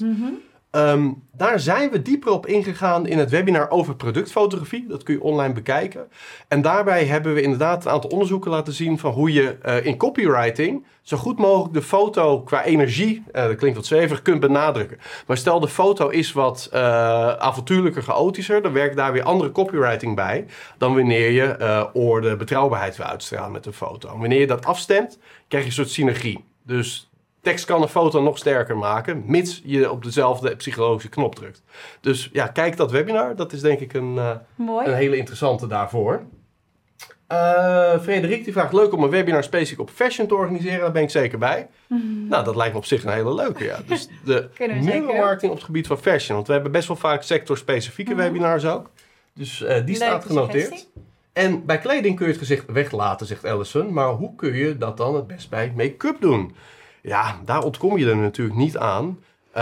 Daar zijn we dieper op ingegaan in het webinar over productfotografie. Dat kun je online bekijken. En daarbij hebben we inderdaad een aantal onderzoeken laten zien van hoe je in copywriting zo goed mogelijk de foto qua energie, dat klinkt wat zweverig, kunt benadrukken. Maar stel de foto is wat avontuurlijker, chaotischer, dan werkt daar weer andere copywriting bij dan wanneer je orde, betrouwbaarheid wil uitstralen met een foto. En wanneer je dat afstemt, krijg je een soort synergie. Dus tekst kan een foto nog sterker maken, mits je op dezelfde psychologische knop drukt. Dus ja, kijk dat webinar. Dat is denk ik een hele interessante daarvoor. Frederik die vraagt, leuk om een webinar specifiek op fashion te organiseren. Daar ben ik zeker bij. Nou, dat lijkt me op zich een hele leuke, ja. Dus de neuromarketing op het gebied van fashion. Want we hebben best wel vaak sectorspecifieke webinars ook. Dus die staat genoteerd. Suggestie. En bij kleding kun je het gezicht weglaten, zegt Allison. Maar hoe kun je dat dan het best bij make-up doen? Ja, daar ontkom je er natuurlijk niet aan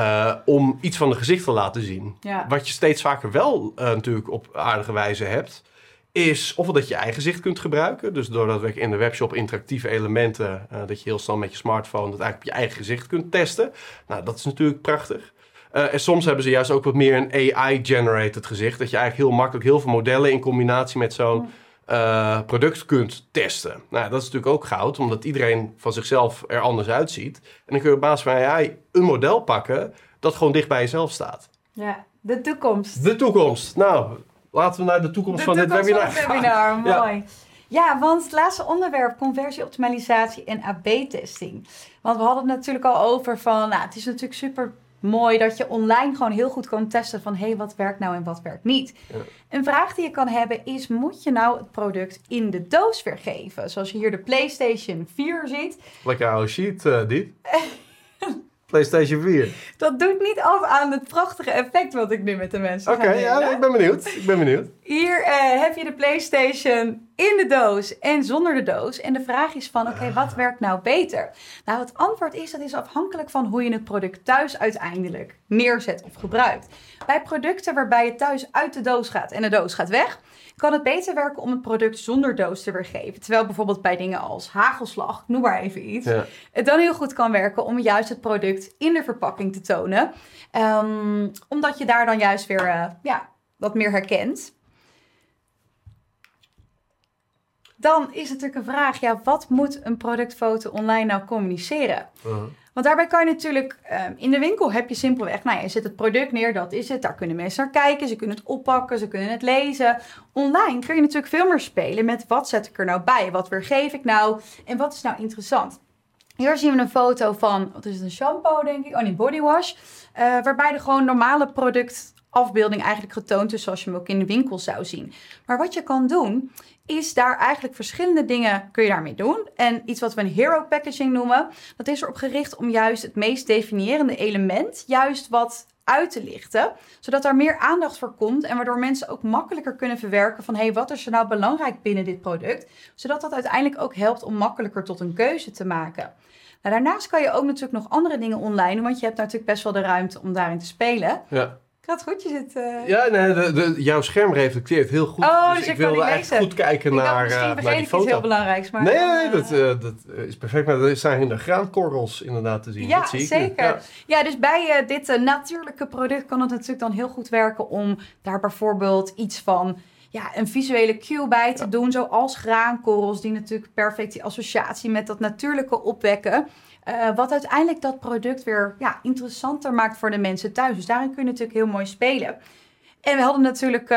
om iets van het gezicht te laten zien. Ja. Wat je steeds vaker wel natuurlijk op aardige wijze hebt, is of dat je eigen gezicht kunt gebruiken. Dus doordat we in de webshop interactieve elementen, dat je heel snel met je smartphone dat eigenlijk op je eigen gezicht kunt testen. Nou, dat is natuurlijk prachtig. En soms hebben ze juist ook wat meer een AI-generated gezicht. Dat je eigenlijk heel makkelijk heel veel modellen in combinatie met zo'n product kunt testen. Nou, dat is natuurlijk ook goud, omdat iedereen van zichzelf er anders uitziet. En dan kun je op basis van AI een model pakken dat gewoon dicht bij jezelf staat. Ja, de toekomst. De toekomst. Nou, laten we naar de toekomst van dit webinar gaan. Mooi. Ja, want het laatste onderwerp, conversieoptimalisatie en AB-testing. Want we hadden het natuurlijk al over van, het is natuurlijk super mooi dat je online gewoon heel goed kan testen van wat werkt nou en wat werkt niet. Ja. Een vraag die je kan hebben is, moet je nou het product in de doos weergeven? Zoals je hier de PlayStation 4 ziet. Lekker oude sheet, dit. PlayStation 4. Dat doet niet af aan het prachtige effect wat ik nu met de mensen ga delen. Oké, ik ben benieuwd. Hier heb je de PlayStation in de doos en zonder de doos. En de vraag is van, oké, wat werkt nou beter? Nou, het antwoord is, dat is afhankelijk van hoe je het product thuis uiteindelijk neerzet of gebruikt. Bij producten waarbij het thuis uit de doos gaat en de doos gaat weg, kan het beter werken om het product zonder doos te weergeven. Terwijl bijvoorbeeld bij dingen als hagelslag, noem maar even iets, het dan heel goed kan werken om juist het product in de verpakking te tonen. Omdat je daar dan juist weer wat meer herkent. Dan is natuurlijk een vraag, wat moet een productfoto online nou communiceren? Want daarbij kan je natuurlijk, in de winkel heb je simpelweg, je zet het product neer, dat is het. Daar kunnen mensen naar kijken, ze kunnen het oppakken, ze kunnen het lezen. Online kun je natuurlijk veel meer spelen met wat zet ik er nou bij? Wat weergeef ik nou? En wat is nou interessant? Hier zien we een foto van, wat is het, een shampoo denk ik? Oh nee, bodywash. Waarbij de gewoon normale productafbeelding eigenlijk getoond is zoals je hem ook in de winkel zou zien. Maar wat je kan doen, is daar eigenlijk verschillende dingen kun je daarmee doen. En iets wat we een hero packaging noemen, dat is erop gericht om juist het meest definiërende element juist wat uit te lichten, zodat daar meer aandacht voor komt en waardoor mensen ook makkelijker kunnen verwerken van wat is er nou belangrijk binnen dit product, zodat dat uiteindelijk ook helpt om makkelijker tot een keuze te maken. Nou, daarnaast kan je ook natuurlijk nog andere dingen online doen, want je hebt natuurlijk best wel de ruimte om daarin te spelen. Ja. Gaat goed, je zit... Ja, nee, jouw scherm reflecteert heel goed. Dus ik wilde eigenlijk goed kijken naar die foto. Misschien iets heel belangrijks. Maar nee, dat is perfect. Maar er zijn de graankorrels inderdaad te zien. Ja, dat zie ik zeker. Ja, dus bij dit natuurlijke product kan het natuurlijk dan heel goed werken om daar bijvoorbeeld iets van een visuele cue bij te doen. Zoals graankorrels, die natuurlijk perfect die associatie met dat natuurlijke opwekken. Wat uiteindelijk dat product weer interessanter maakt voor de mensen thuis. Dus daarin kun je natuurlijk heel mooi spelen. En we hadden natuurlijk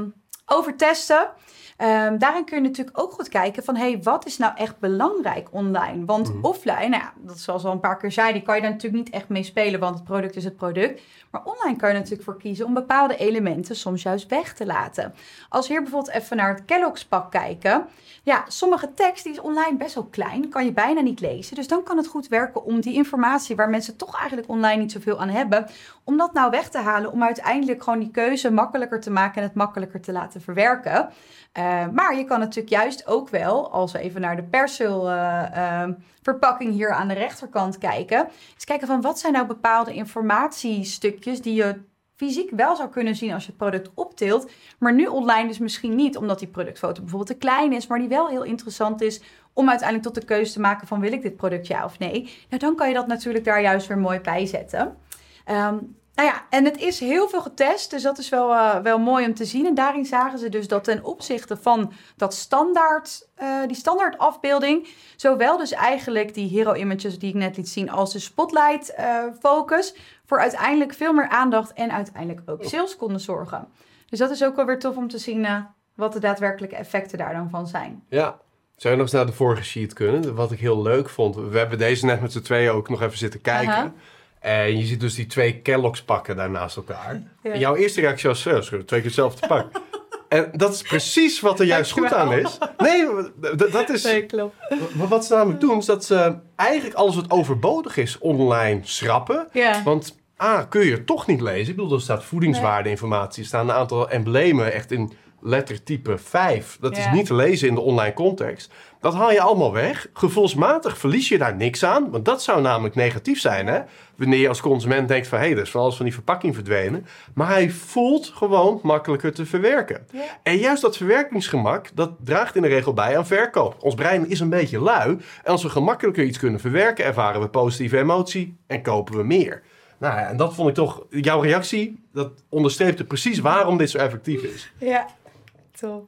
over testen. Daarin kun je natuurlijk ook goed kijken van wat is nou echt belangrijk online? Want offline, dat is zoals al een paar keer zei, die kan je daar natuurlijk niet echt mee spelen, want het product is het product. Maar online kan je natuurlijk voor kiezen om bepaalde elementen soms juist weg te laten. Als we hier bijvoorbeeld even naar het Kellogg's pak kijken. Ja, sommige tekst die is online best wel klein, kan je bijna niet lezen. Dus dan kan het goed werken om die informatie waar mensen toch eigenlijk online niet zoveel aan hebben, om dat nou weg te halen, om uiteindelijk gewoon die keuze makkelijker te maken en het makkelijker te laten verwerken. Maar je kan natuurlijk juist ook wel, als we even naar de Persil verpakking hier aan de rechterkant kijken, eens kijken van wat zijn nou bepaalde informatiestukjes die je fysiek wel zou kunnen zien als je het product optilt, maar nu online dus misschien niet, omdat die productfoto bijvoorbeeld te klein is, maar die wel heel interessant is om uiteindelijk tot de keuze te maken van wil ik dit product ja of nee. Nou, dan kan je dat natuurlijk daar juist weer mooi bij zetten. En het is heel veel getest, dus dat is wel mooi om te zien. En daarin zagen ze dus dat ten opzichte van die standaard afbeelding, zowel dus eigenlijk die hero images die ik net liet zien als de spotlight focus, voor uiteindelijk veel meer aandacht en uiteindelijk ook sales konden zorgen. Dus dat is ook wel weer tof om te zien wat de daadwerkelijke effecten daar dan van zijn. Ja. Zou je nog eens naar de vorige sheet kunnen? Wat ik heel leuk vond. We hebben deze net met z'n tweeën ook nog even zitten kijken. Uh-huh. En je ziet dus die 2 Kellogg's pakken daar naast elkaar. Ja. En jouw eerste reactie was, 2 keer hetzelfde pak. En dat is precies wat er juist goed aan is. Nee, dat is... Nee, klopt. Wat ze namelijk doen, is dat ze eigenlijk alles wat overbodig is online schrappen. Ja. Want kun je het toch niet lezen. Ik bedoel, er staat voedingswaardeinformatie. Er staan een aantal emblemen echt in lettertype 5. Dat is niet te lezen in de online context. Dat haal je allemaal weg. Gevoelsmatig verlies je daar niks aan. Want dat zou namelijk negatief zijn. Hè? Wanneer je als consument denkt van, er is van alles van die verpakking verdwenen. Maar hij voelt gewoon makkelijker te verwerken. Ja. En juist dat verwerkingsgemak, dat draagt in de regel bij aan verkoop. Ons brein is een beetje lui. En als we gemakkelijker iets kunnen verwerken, ervaren we positieve emotie en kopen we meer. Nou ja, en dat vond ik toch, jouw reactie, dat onderstreepte precies waarom dit zo effectief is. Ja, top.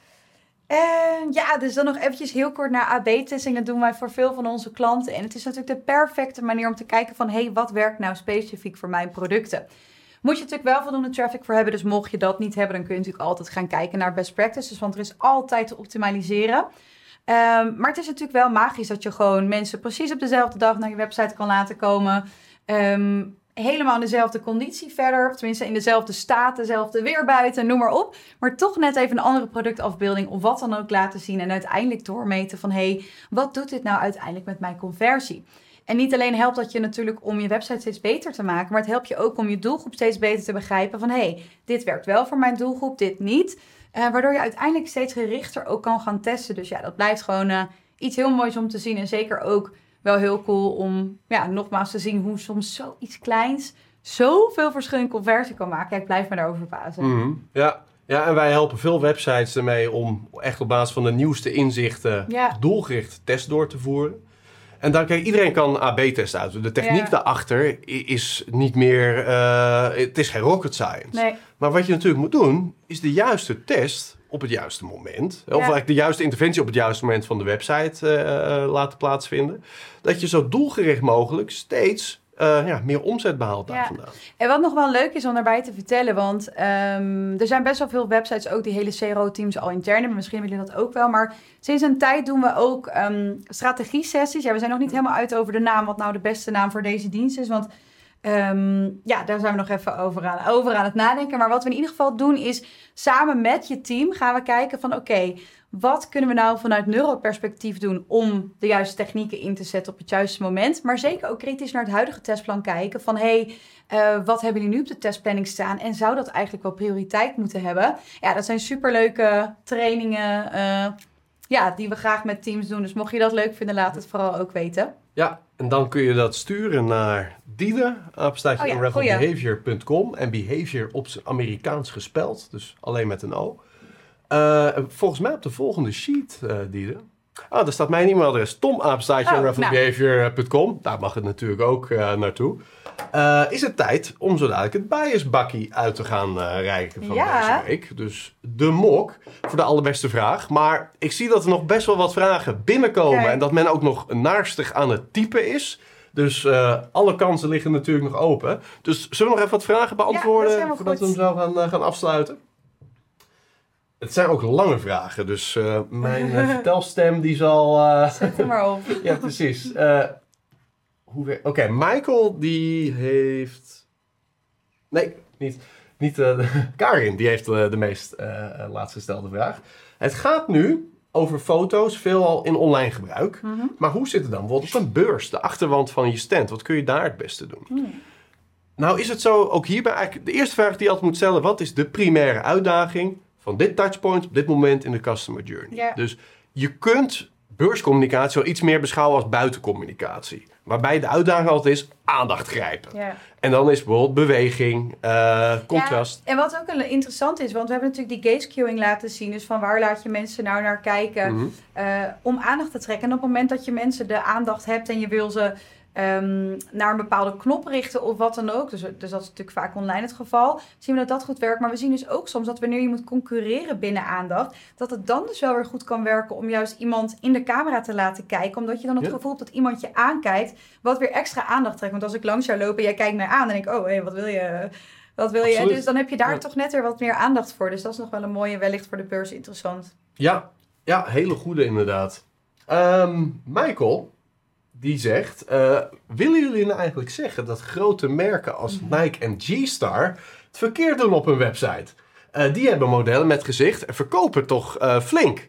En dus dan nog eventjes heel kort naar AB-testing. Dat doen wij voor veel van onze klanten. En het is natuurlijk de perfecte manier om te kijken van, wat werkt nou specifiek voor mijn producten? Moet je natuurlijk wel voldoende traffic voor hebben. Dus mocht je dat niet hebben, dan kun je natuurlijk altijd gaan kijken naar best practices. Want er is altijd te optimaliseren. Maar het is natuurlijk wel magisch dat je gewoon mensen precies op dezelfde dag naar je website kan laten komen. Helemaal in dezelfde conditie verder. Of tenminste in dezelfde staat, dezelfde weer buiten, noem maar op. Maar toch net even een andere productafbeelding of wat dan ook laten zien. En uiteindelijk doormeten van, wat doet dit nou uiteindelijk met mijn conversie? En niet alleen helpt dat je natuurlijk om je website steeds beter te maken, maar het helpt je ook om je doelgroep steeds beter te begrijpen van dit werkt wel voor mijn doelgroep, dit niet. Waardoor je uiteindelijk steeds gerichter ook kan gaan testen. Dus ja, dat blijft gewoon iets heel moois om te zien. En zeker ook wel heel cool om nogmaals te zien hoe soms zoiets kleins zoveel verschil in conversie kan maken. Ja, ik blijf me daarover verbazen. Mm-hmm. Ja, en wij helpen veel websites ermee om echt op basis van de nieuwste inzichten doelgericht test door te voeren. En dan, kijk, iedereen kan AB-testen uit. De techniek daarachter is niet meer... het is geen rocket science. Nee. Maar wat je natuurlijk moet doen, is de juiste test op het juiste moment. Of eigenlijk de juiste interventie op het juiste moment van de website laten plaatsvinden. Dat je zo doelgericht mogelijk steeds meer omzet behaalt daar vandaan. En wat nog wel leuk is om daarbij te vertellen, want er zijn best wel veel websites ook die hele CRO-teams al intern hebben. Misschien hebben jullie dat ook wel, maar sinds een tijd doen we ook strategie-sessies. Ja, we zijn nog niet helemaal uit over de naam, wat nou de beste naam voor deze dienst is, want daar zijn we nog even over aan het nadenken. Maar wat we in ieder geval doen is, samen met je team gaan we kijken van oké, wat kunnen we nou vanuit neuroperspectief doen om de juiste technieken in te zetten op het juiste moment. Maar zeker ook kritisch naar het huidige testplan kijken van wat hebben jullie nu op de testplanning staan en zou dat eigenlijk wel prioriteit moeten hebben? Ja, dat zijn superleuke trainingen die we graag met teams doen. Dus mocht je dat leuk vinden, laat het vooral ook weten. Ja, en dan kun je dat sturen naar Diede, @unravelbehavior.com. En behavior op zijn Amerikaans gespeld, dus alleen met een O. Volgens mij op de volgende sheet, Diede. Daar staat mijn e-mailadres, tom@unravelbehavior.com. Daar mag het natuurlijk ook naartoe. Is het tijd om zo dadelijk het biasbakkie uit te gaan reiken van deze week. Dus de mok voor de allerbeste vraag. Maar ik zie dat er nog best wel wat vragen binnenkomen. Okay. En dat men ook nog naarstig aan het typen is. Dus alle kansen liggen natuurlijk nog open. Dus zullen we nog even wat vragen beantwoorden voordat we hem zo gaan afsluiten? Het zijn ook lange vragen, dus mijn vertelstem die zal... Zet hem maar op. Ja, precies. Oké, Michael die heeft... Nee, niet Karin, die heeft de meest laatst gestelde vraag. Het gaat nu over foto's, veelal in online gebruik. Mm-hmm. Maar hoe zit het dan bijvoorbeeld op een beurs, de achterwand van je stand? Wat kun je daar het beste doen? Nou is het zo, ook hierbij eigenlijk de eerste vraag die je altijd moet stellen. Wat is de primaire uitdaging van dit touchpoint op dit moment in de customer journey? Yeah. Dus je kunt beurscommunicatie wel iets meer beschouwen als buitencommunicatie. Waarbij de uitdaging altijd is aandacht grijpen. Yeah. En dan is bijvoorbeeld beweging, contrast. Ja, en wat ook interessant is, want we hebben natuurlijk die gaze queuing laten zien. Dus van waar laat je mensen nou naar kijken om aandacht te trekken. En op het moment dat je mensen de aandacht hebt en je wil ze naar een bepaalde knop richten of wat dan ook. Dus dat is natuurlijk vaak online het geval. Zien we dat goed werkt. Maar we zien dus ook soms dat wanneer je moet concurreren binnen aandacht, dat het dan dus wel weer goed kan werken om juist iemand in de camera te laten kijken. Omdat je dan het gevoel hebt dat iemand je aankijkt, wat weer extra aandacht trekt. Want als ik langs jou loop en jij kijkt mij aan, dan denk ik, wat wil je? Wat wil je? Dus dan heb je daar toch net weer wat meer aandacht voor. Dus dat is nog wel een mooie, wellicht voor de beurs interessant. Ja, hele goede inderdaad. Michael, die zegt, willen jullie nou eigenlijk zeggen dat grote merken als Nike en G-Star het verkeerd doen op hun website? Die hebben modellen met gezicht en verkopen toch flink.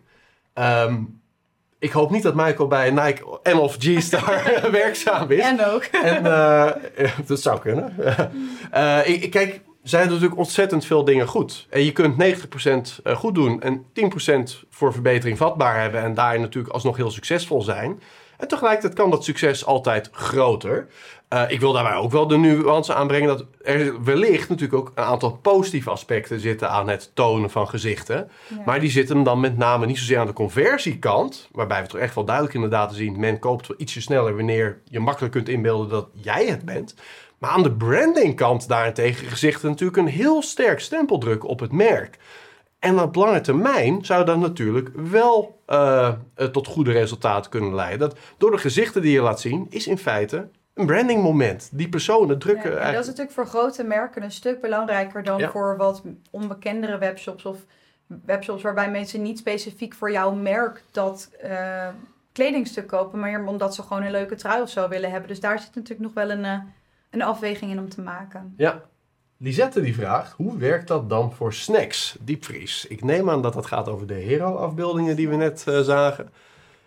Ik hoop niet dat Michael bij Nike en of G-Star werkzaam is. En ook. Dat zou kunnen. Kijk, zij doen natuurlijk ontzettend veel dingen goed. En je kunt 90% goed doen en 10% voor verbetering vatbaar hebben en daarin natuurlijk alsnog heel succesvol zijn. En tegelijkertijd kan dat succes altijd groter. Ik wil daarbij ook wel de nuance aanbrengen dat er wellicht natuurlijk ook een aantal positieve aspecten zitten aan het tonen van gezichten. Ja. Maar die zitten dan met name niet zozeer aan de conversiekant, waarbij we toch echt wel duidelijk in de data zien, men koopt wel ietsje sneller wanneer je makkelijk kunt inbeelden dat jij het bent. Maar aan de brandingkant daarentegen gezichten natuurlijk een heel sterk stempel drukken op het merk. En op lange termijn zou dat natuurlijk wel tot goede resultaten kunnen leiden. Dat door de gezichten die je laat zien, is in feite een branding moment. Die personen drukken eigenlijk. Dat is natuurlijk voor grote merken een stuk belangrijker dan voor wat onbekendere webshops of webshops waarbij mensen niet specifiek voor jouw merk dat kledingstuk kopen, maar omdat ze gewoon een leuke trui of zo willen hebben. Dus daar zit natuurlijk nog wel een afweging in om te maken. Ja. Lisette die vraagt, hoe werkt dat dan voor snacks, diepvries? Ik neem aan dat dat gaat over de hero-afbeeldingen die we net zagen.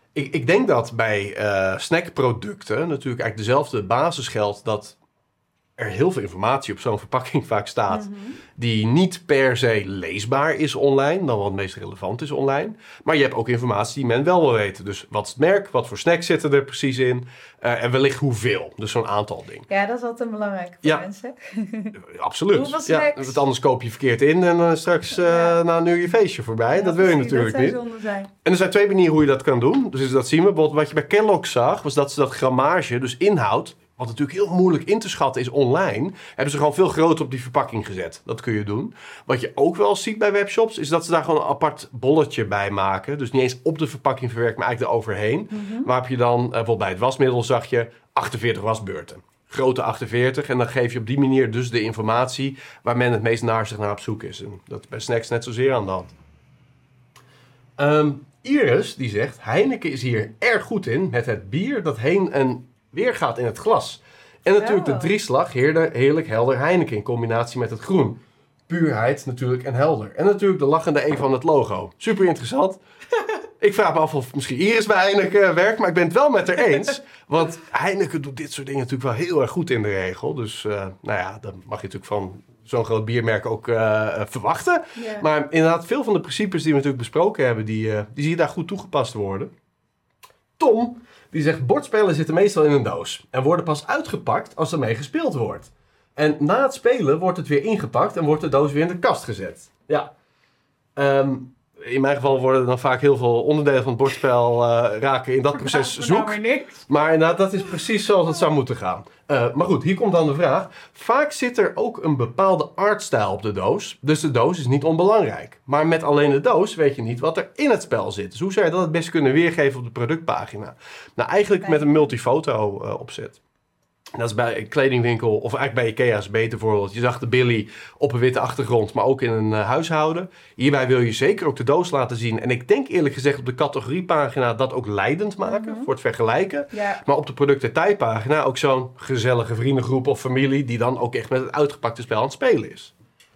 Ik denk dat bij snackproducten natuurlijk eigenlijk dezelfde basis geldt, dat er heel veel informatie op zo'n verpakking vaak staat, die niet per se leesbaar is online, dan wat het meest relevant is online. Maar je hebt ook informatie die men wel wil weten. Dus wat is het merk, wat voor snacks zitten er precies in en wellicht hoeveel. Dus zo'n aantal dingen. Ja, dat is altijd belangrijk voor mensen. Absoluut. Hoeveel snacks? Want anders koop je verkeerd in en straks na een uur je feestje voorbij. Ja, dat wil je natuurlijk niet. En er zijn 2 manieren hoe je dat kan doen. Dus dat zien we. Bijvoorbeeld wat je bij Kellogg's zag, was dat ze dat grammage, dus inhoud, wat natuurlijk heel moeilijk in te schatten is online, hebben ze gewoon veel groter op die verpakking gezet. Dat kun je doen. Wat je ook wel ziet bij webshops, is dat ze daar gewoon een apart bolletje bij maken. Dus niet eens op de verpakking verwerkt, maar eigenlijk eroverheen. Waar heb je dan, bijvoorbeeld bij het wasmiddel zag je 48 wasbeurten. Grote 48. En dan geef je op die manier dus de informatie waar men het meest naar op zoek is. En dat is bij snacks net zozeer aan de hand. Iris, die zegt, Heineken is hier erg goed in met het bier dat heen en weer gaat in het glas. En natuurlijk de drieslag, heerlijk helder Heineken in combinatie met het groen. Puurheid natuurlijk en helder. En natuurlijk de lachende E van het logo. Super interessant. Ik vraag me af of misschien Iris bij Heineken werkt, maar ik ben het wel met haar eens. Want Heineken doet dit soort dingen natuurlijk wel heel erg goed in de regel. Dus dan mag je natuurlijk van zo'n groot biermerk ook verwachten. Yeah. Maar inderdaad, veel van de principes die we natuurlijk besproken hebben, die zie je daar goed toegepast worden. Tom, die zegt, bordspellen zitten meestal in een doos en worden pas uitgepakt als ermee gespeeld wordt. En na het spelen wordt het weer ingepakt en wordt de doos weer in de kast gezet. Ja. In mijn geval worden dan vaak heel veel onderdelen van het bordspel raken in dat proces zoek. Maar inderdaad, dat is precies zoals het zou moeten gaan. Maar goed, hier komt dan de vraag. Vaak zit er ook een bepaalde artstijl op de doos. Dus de doos is niet onbelangrijk. Maar met alleen de doos weet je niet wat er in het spel zit. Dus hoe zou je dat het best kunnen weergeven op de productpagina? Nou, eigenlijk met een multifoto opzet. Dat is bij een kledingwinkel, of eigenlijk bij Ikea is beter bijvoorbeeld. Je zag de Billy op een witte achtergrond, maar ook in een huishouden. Hierbij wil je zeker ook de doos laten zien. En ik denk eerlijk gezegd op de categoriepagina dat ook leidend maken, voor het vergelijken. Ja. Maar op de productdetailpagina ook zo'n gezellige vriendengroep of familie die dan ook echt met het uitgepakte spel aan het spelen is.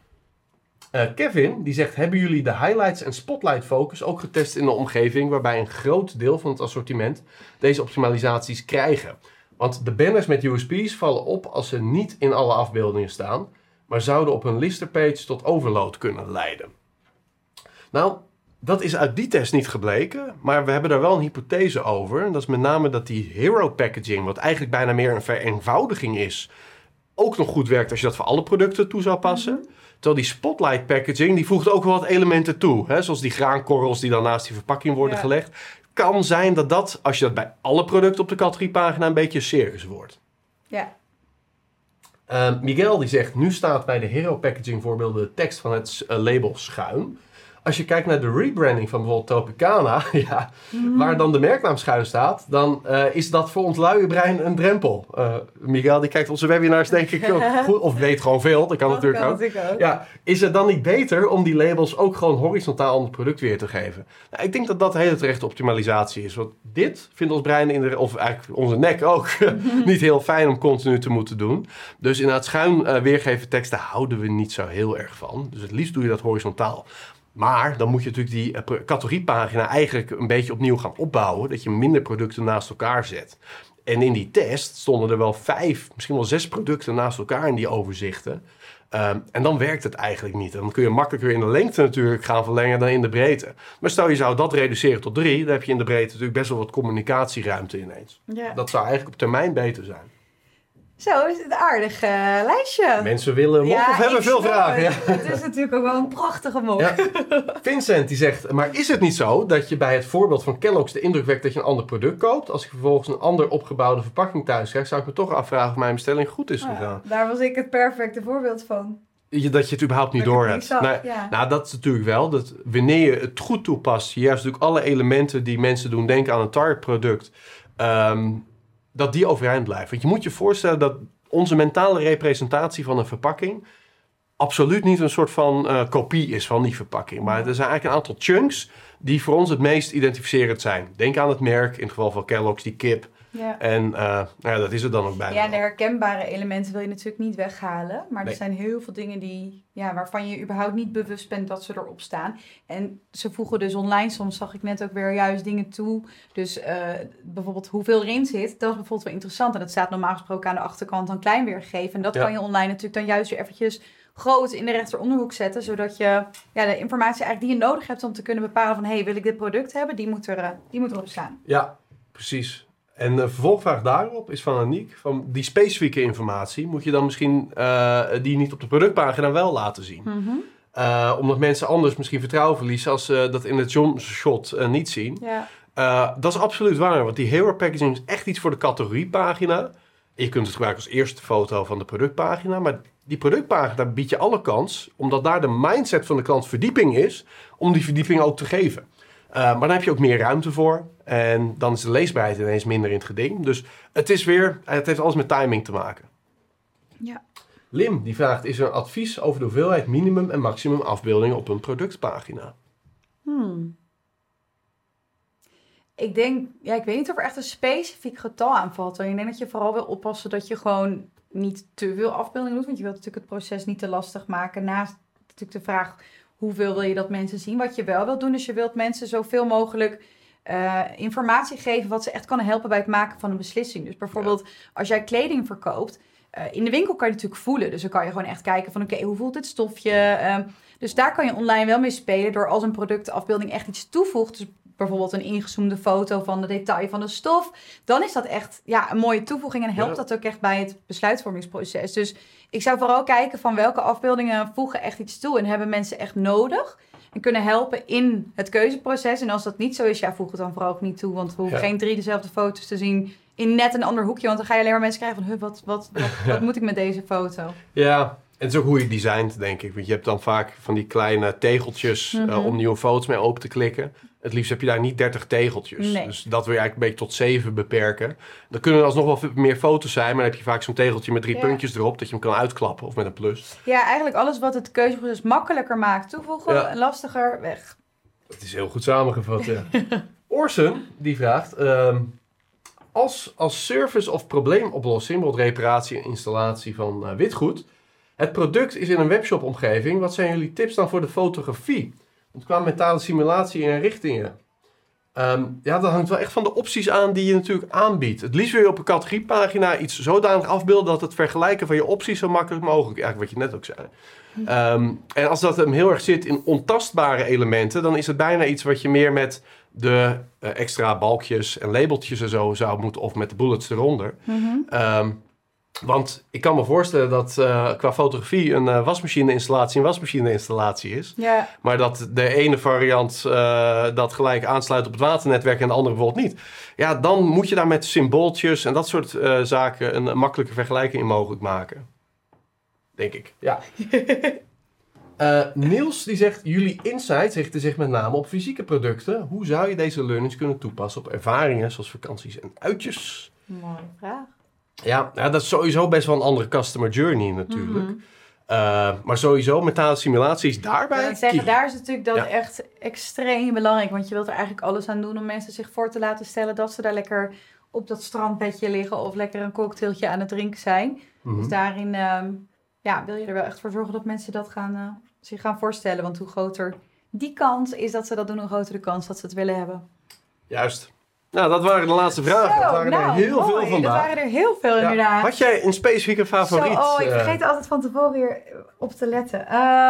Kevin, die zegt, hebben jullie de highlights en spotlight focus ook getest in een omgeving waarbij een groot deel van het assortiment deze optimalisaties krijgen? Want de banners met USP's vallen op als ze niet in alle afbeeldingen staan, maar zouden op een listerpage tot overload kunnen leiden. Nou, dat is uit die test niet gebleken, maar we hebben daar wel een hypothese over. En dat is met name dat die hero packaging, wat eigenlijk bijna meer een vereenvoudiging is, ook nog goed werkt als je dat voor alle producten toe zou passen. Terwijl die spotlight packaging, die voegt ook wel wat elementen toe. Hè? Zoals die graankorrels die dan naast die verpakking worden gelegd. Kan zijn dat, als je dat bij alle producten op de categoriepagina een beetje een circus wordt. Ja. Miguel die zegt, nu staat bij de hero packaging voorbeelden de tekst van het label schuin. Als je kijkt naar de rebranding van bijvoorbeeld Tropicana, waar dan de merknaam schuin staat, dan is dat voor ons luie brein een drempel. Miguel die kijkt onze webinars denk ik ook goed, of weet gewoon veel, dat kan natuurlijk ook. Ja, is het dan niet beter om die labels ook gewoon horizontaal aan het product weer te geven? Nou, ik denk dat dat hele terechte optimalisatie is. Want dit vindt ons brein, of eigenlijk onze nek ook, niet heel fijn om continu te moeten doen. Dus inderdaad schuin weergeven teksten houden we niet zo heel erg van. Dus het liefst doe je dat horizontaal. Maar dan moet je natuurlijk die categoriepagina eigenlijk een beetje opnieuw gaan opbouwen. Dat je minder producten naast elkaar zet. En in die test stonden er wel 5, misschien wel 6 producten naast elkaar in die overzichten. En dan werkt het eigenlijk niet. Dan kun je makkelijker in de lengte natuurlijk gaan verlengen dan in de breedte. Maar stel je zou dat reduceren tot 3, dan heb je in de breedte natuurlijk best wel wat communicatieruimte ineens. Ja. Dat zou eigenlijk op termijn beter zijn. Zo is het een aardig lijstje. Mensen willen een mok of hebben veel vragen. Ja. Het is natuurlijk ook wel een prachtige mok. Ja. Vincent die zegt, maar is het niet zo dat je bij het voorbeeld van Kellogg's de indruk wekt dat je een ander product koopt? Als ik vervolgens een ander opgebouwde verpakking thuis krijg, zou ik me toch afvragen of mijn bestelling goed is gegaan. Daar was ik het perfecte voorbeeld van. Dat je het überhaupt niet door hebt. Nou, dat is natuurlijk wel. Dat wanneer je het goed toepast, je juist natuurlijk alle elementen die mensen doen denken aan een target product, dat die overeind blijft. Want je moet je voorstellen dat onze mentale representatie van een verpakking absoluut niet een soort van kopie is van die verpakking. Maar er zijn eigenlijk een aantal chunks die voor ons het meest identificerend zijn. Denk aan het merk, in het geval van Kellogg's, die kip. Ja. En dat is het dan ook bijna. Ja, en de herkenbare elementen wil je natuurlijk niet weghalen. Maar Nee. er zijn heel veel dingen waarvan je überhaupt niet bewust bent dat ze erop staan. En ze voegen dus online, soms zag ik net ook weer juist dingen toe. Dus bijvoorbeeld hoeveel erin zit, dat is bijvoorbeeld wel interessant. En dat staat normaal gesproken aan de achterkant dan klein weergegeven. En dat kan je online natuurlijk dan juist weer eventjes groot in de rechteronderhoek zetten. Zodat je de informatie eigenlijk die je nodig hebt om te kunnen bepalen van... wil ik dit product hebben? Die moet erop staan. Ja, precies. En de vervolgvraag daarop is van Aniek. Van die specifieke informatie moet je dan misschien die niet op de productpagina wel laten zien. Mm-hmm. Omdat mensen anders misschien vertrouwen verliezen als ze dat in het shot niet zien. Ja. Dat is absoluut waar, want die hero packaging is echt iets voor de categoriepagina. Je kunt het gebruiken als eerste foto van de productpagina, maar die productpagina biedt je alle kans, omdat daar de mindset van de klant verdieping is, om die verdieping ook te geven. Maar dan heb je ook meer ruimte voor en dan is de leesbaarheid ineens minder in het geding. Dus het heeft alles met timing te maken. Ja. Lim, die vraagt, is er een advies over de hoeveelheid minimum en maximum afbeeldingen op een productpagina? Ik denk, ik weet niet of er echt een specifiek getal aan valt. Ik denk dat je vooral wil oppassen dat je gewoon niet te veel afbeeldingen doet. Want je wilt natuurlijk het proces niet te lastig maken. Naast natuurlijk de vraag, hoeveel wil je dat mensen zien? Wat je wel wilt doen, dus je wilt mensen zoveel mogelijk informatie geven wat ze echt kan helpen bij het maken van een beslissing. Dus bijvoorbeeld als jij kleding verkoopt, in de winkel kan je natuurlijk voelen. Dus dan kan je gewoon echt kijken van oké, hoe voelt dit stofje? Dus daar kan je online wel mee spelen door als een productafbeelding echt iets toevoegt. Dus bijvoorbeeld een ingezoomde foto van de detail van de stof. Dan is dat echt een mooie toevoeging en helpt dat ook echt bij het besluitvormingsproces. Dus ik zou vooral kijken van welke afbeeldingen voegen echt iets toe en hebben mensen echt nodig. En kunnen helpen in het keuzeproces. En als dat niet zo is, voeg het dan vooral ook niet toe. Want we hoeven geen 3 dezelfde foto's te zien in net een ander hoekje. Want dan ga je alleen maar mensen krijgen van, wat moet ik met deze foto? Ja, en het is ook hoe je designt, denk ik. Want je hebt dan vaak van die kleine tegeltjes om nieuwe foto's mee open te klikken. Het liefst heb je daar niet 30 tegeltjes. Nee. Dus dat wil je eigenlijk een beetje tot 7 beperken. Dan kunnen er alsnog wel meer foto's zijn. Maar dan heb je vaak zo'n tegeltje met 3 puntjes erop. Dat je hem kan uitklappen of met een plus. Ja, eigenlijk alles wat het keuzeproces makkelijker maakt. Toevoegen en lastiger weg. Dat is heel goed samengevat, ja. Orson, die vraagt... Als service of probleemoplossing, bijvoorbeeld reparatie en installatie van witgoed... Het product is in een webshop-omgeving. Wat zijn jullie tips dan voor de fotografie? Qua mentale simulatie en richtingen. Dat hangt wel echt van de opties aan die je natuurlijk aanbiedt. Het liefst wil je op een categoriepagina iets zodanig afbeelden dat het vergelijken van je opties zo makkelijk mogelijk, eigenlijk wat je net ook zei. En als dat hem heel erg zit in ontastbare elementen, dan is het bijna iets wat je meer met de extra balkjes en labeltjes en zo zou moeten, of met de bullets eronder. Want ik kan me voorstellen dat qua fotografie een wasmachine-installatie is. Maar dat de ene variant dat gelijk aansluit op het waternetwerk en de andere bijvoorbeeld niet. Ja, dan moet je daar met symbooltjes en dat soort zaken een makkelijke vergelijking in mogelijk maken. Denk ik. Ja. Niels die zegt, jullie insights richten zich met name op fysieke producten. Hoe zou je deze learnings kunnen toepassen op ervaringen zoals vakanties en uitjes? Mooie vraag. Ja, dat is sowieso best wel een andere customer journey natuurlijk. Maar sowieso mentale simulaties daarbij. Ik zeg, daar is natuurlijk dat echt extreem belangrijk. Want je wilt er eigenlijk alles aan doen om mensen zich voor te laten stellen dat ze daar lekker op dat strandbedje liggen of lekker een cocktailtje aan het drinken zijn. Dus daarin wil je er wel echt voor zorgen dat mensen dat zich gaan voorstellen. Want hoe groter die kans is dat ze dat doen, hoe groter de kans dat ze het willen hebben. Juist. Nou, dat waren de laatste vragen. Dat waren er heel veel vandaag. Dat waren er heel veel inderdaad. Had jij een specifieke favoriet? Ik vergeet altijd van tevoren weer op te letten.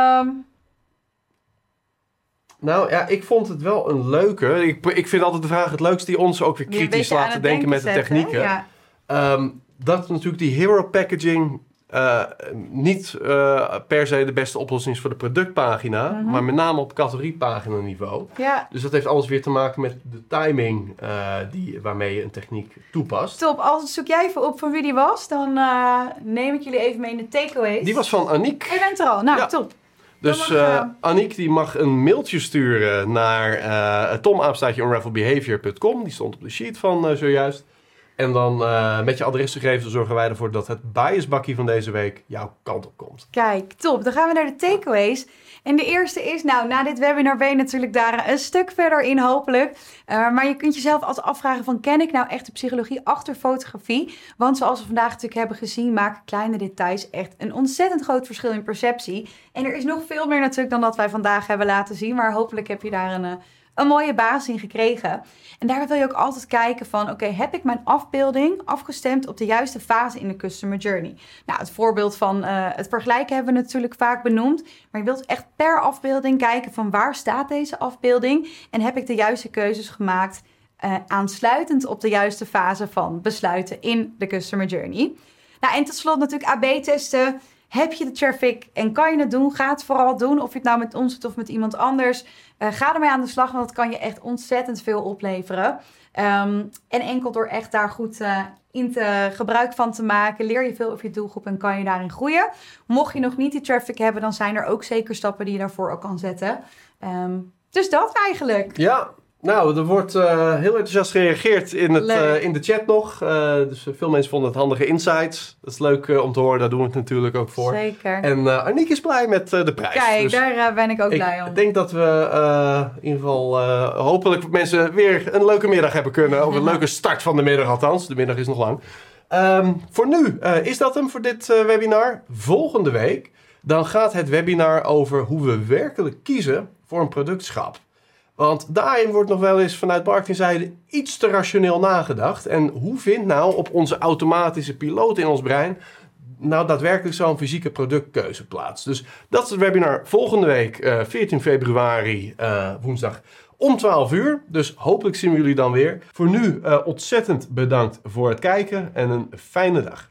Nou ja, ik vond het wel een leuke. Ik vind altijd de vraag het leukste die ons ook weer kritisch laten denken met de technieken. Ja. Dat natuurlijk die hero packaging niet per se de beste oplossing is voor de productpagina, maar met name op categoriepagina niveau. Ja. Dus dat heeft alles weer te maken met de timing waarmee je een techniek toepast. Top, als zoek jij even op van wie die was, dan neem ik jullie even mee in de takeaways. Die was van Aniek. Je bent er al, nou top. Dus Aniek die mag een mailtje sturen naar tomapenstaartje unravelbehavior.com. Die stond op de sheet van zojuist. En dan met je adresgegevens zorgen wij ervoor dat het biasbakje van deze week jouw kant op komt. Kijk, top. Dan gaan we naar de takeaways. En de eerste is, na dit webinar ben je natuurlijk daar een stuk verder in hopelijk. Maar je kunt jezelf altijd afvragen van, ken ik nou echt de psychologie achter fotografie? Want zoals we vandaag natuurlijk hebben gezien, maken kleine details echt een ontzettend groot verschil in perceptie. En er is nog veel meer natuurlijk dan dat wij vandaag hebben laten zien. Maar hopelijk heb je daar een mooie basis in gekregen. En daar wil je ook altijd kijken van, oké, heb ik mijn afbeelding afgestemd op de juiste fase in de customer journey? Nou, het voorbeeld van het vergelijken hebben we natuurlijk vaak benoemd. Maar je wilt echt per afbeelding kijken van, waar staat deze afbeelding? En heb ik de juiste keuzes gemaakt aansluitend op de juiste fase van besluiten in de customer journey? Nou, en tot slot natuurlijk AB-testen. Heb je de traffic en kan je het doen? Ga het vooral doen. Of je het nou met ons doet of met iemand anders. Ga ermee aan de slag, want dat kan je echt ontzettend veel opleveren. En enkel door echt daar goed gebruik van te maken, leer je veel over je doelgroep en kan je daarin groeien. Mocht je nog niet die traffic hebben, dan zijn er ook zeker stappen die je daarvoor ook kan zetten. Dus dat eigenlijk. Ja. Nou, er wordt heel enthousiast gereageerd in de chat nog. Dus veel mensen vonden het handige insights. Dat is leuk om te horen, daar doen we het natuurlijk ook voor. Zeker. En Aniek is blij met de prijs. Kijk, dus daar ben ik ook blij om. Ik denk dat we in ieder geval hopelijk mensen weer een leuke middag hebben kunnen. Of een leuke start van de middag althans. De middag is nog lang. Voor nu is dat hem voor dit webinar. Volgende week dan gaat het webinar over hoe we werkelijk kiezen voor een productschap. Want daarin wordt nog wel eens vanuit marketingzijde iets te rationeel nagedacht. En hoe vindt nou op onze automatische piloot in ons brein nou daadwerkelijk zo'n fysieke productkeuze plaats? Dus dat is het webinar volgende week, 14 februari, woensdag om 12 uur. Dus hopelijk zien we jullie dan weer. Voor nu ontzettend bedankt voor het kijken en een fijne dag.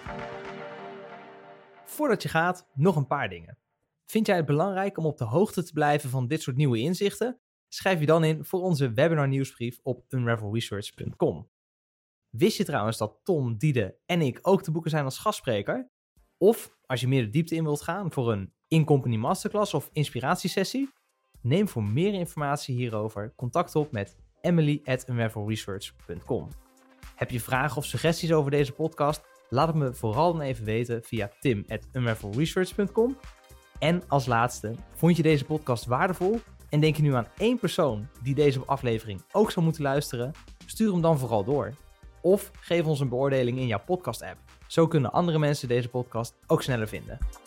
Voordat je gaat, nog een paar dingen. Vind jij het belangrijk om op de hoogte te blijven van dit soort nieuwe inzichten? Schrijf je dan in voor onze webinar nieuwsbrief op unravelresearch.com. Wist je trouwens dat Tom, Diede en ik ook te boeken zijn als gastspreker? Of als je meer de diepte in wilt gaan voor een in-company masterclass of inspiratiesessie? Neem voor meer informatie hierover contact op met emily@unravelresearch.com. Heb je vragen of suggesties over deze podcast? Laat het me vooral dan even weten via tim@unravelresearch.com. En als laatste, vond je deze podcast waardevol? En denk je nu aan één persoon die deze aflevering ook zou moeten luisteren? Stuur hem dan vooral door. Of geef ons een beoordeling in jouw podcast-app. Zo kunnen andere mensen deze podcast ook sneller vinden.